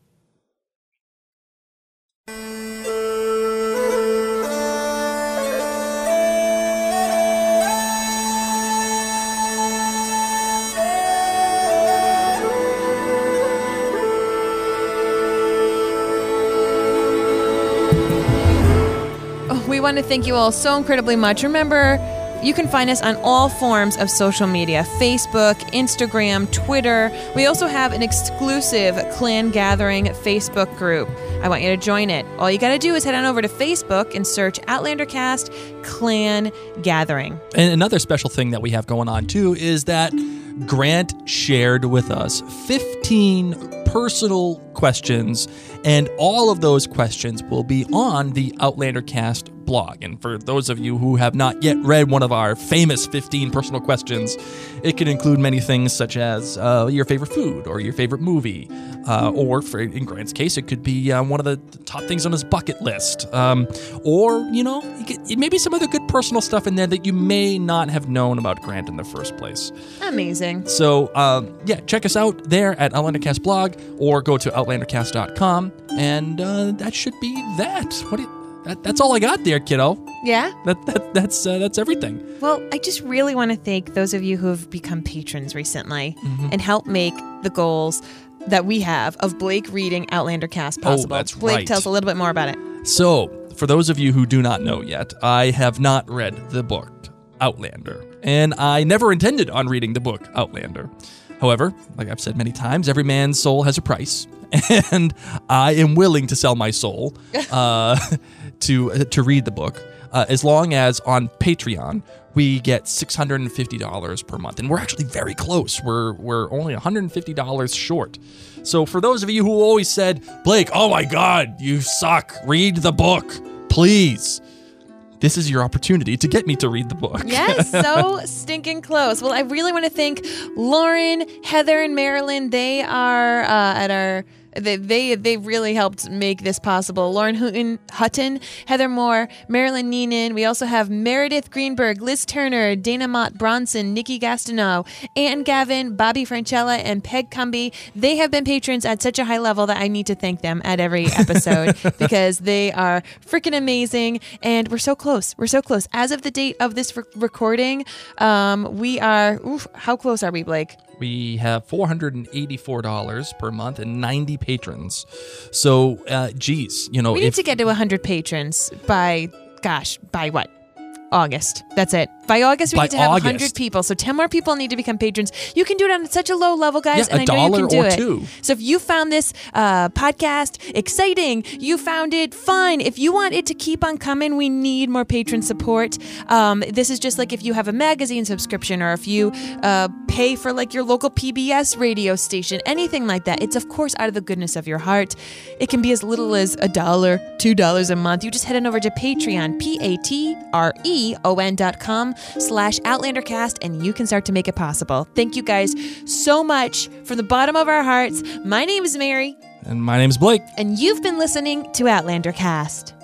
We want to thank you all so incredibly much. Remember, you can find us on all forms of social media: Facebook, Instagram, Twitter. We also have an exclusive Clan Gathering Facebook group. I want you to join it. All you got to do is head on over to Facebook and search Outlandercast Clan Gathering. And another special thing that we have going on too is that Grant shared with us fifteen personal questions, and all of those questions will be on the Outlander Cast blog. And for those of you who have not yet read one of our famous fifteen personal questions, it can include many things such as uh, your favorite food or your favorite movie, uh, or for, in Grant's case, it could be uh, one of the top things on his bucket list, um, or, you know, you could, maybe some other good personal stuff in there that you may not have known about Grant in the first place. Amazing. So, um, yeah, check us out there at Outlandercast blog, or go to outlandercast dot com, and uh, that should be that. What do you, that, that's all I got there, kiddo. Yeah? That, that that's uh, that's everything. Well, I just really want to thank those of you who have become patrons recently Mm-hmm. and help make the goals that we have of Blake reading Outlander Cast possible. Oh, that's Blake, right. tell us a little bit more about it. So, for those of you who do not know yet, I have not read the book Outlander, and I never intended on reading the book Outlander. However, like I've said many times, every man's soul has a price, and I am willing to sell my soul uh, to to read the book, uh, as long as on Patreon we get six hundred fifty dollars per month, and we're actually very close. We're we're only one hundred fifty dollars short. So for those of you who always said, Blake, oh my God, you suck, read the book, please. This is your opportunity to get me to read the book. Yes, so stinking close. Well, I really want to thank Lauren, Heather, and Marilyn. They are uh, at our. They, they they really helped make this possible. Lauren Hutton, Hutton, Heather Moore, Marilyn Neenan. We also have Meredith Greenberg, Liz Turner, Dana Mott Bronson, Nikki Gastineau, Ann Gavin, Bobby Francella, and Peg Cumby. They have been patrons at such a high level that I need to thank them at every episode because they are freaking amazing. And we're so close. We're so close. As of the date of this re- recording, um, we are. Oof, how close are we, Blake? We have four hundred eighty-four dollars per month and ninety patrons. So, uh, geez, you know, We need if to get to one hundred patrons by, gosh, by what? August. That's it. By August, we By need to have August. one hundred people. So ten more people need to become patrons. You can do it on such a low level, guys, Yeah, and a I know you dollar can do or it. two. So if you found this uh, podcast exciting, you found it fun, if you want it to keep on coming, we need more patron support. Um, this is just like if you have a magazine subscription or if you uh, pay for like your local P B S radio station, anything like that. It's of course out of the goodness of your heart. It can be as little as a dollar, two dollars a month. You just head on over to Patreon, P A T R E O N dot com slash OutlanderCast, and you can start to make it possible. Thank you guys so much from the bottom of our hearts. My name is Mary, and my name's Blake. and you've been listening to Outlander Cast.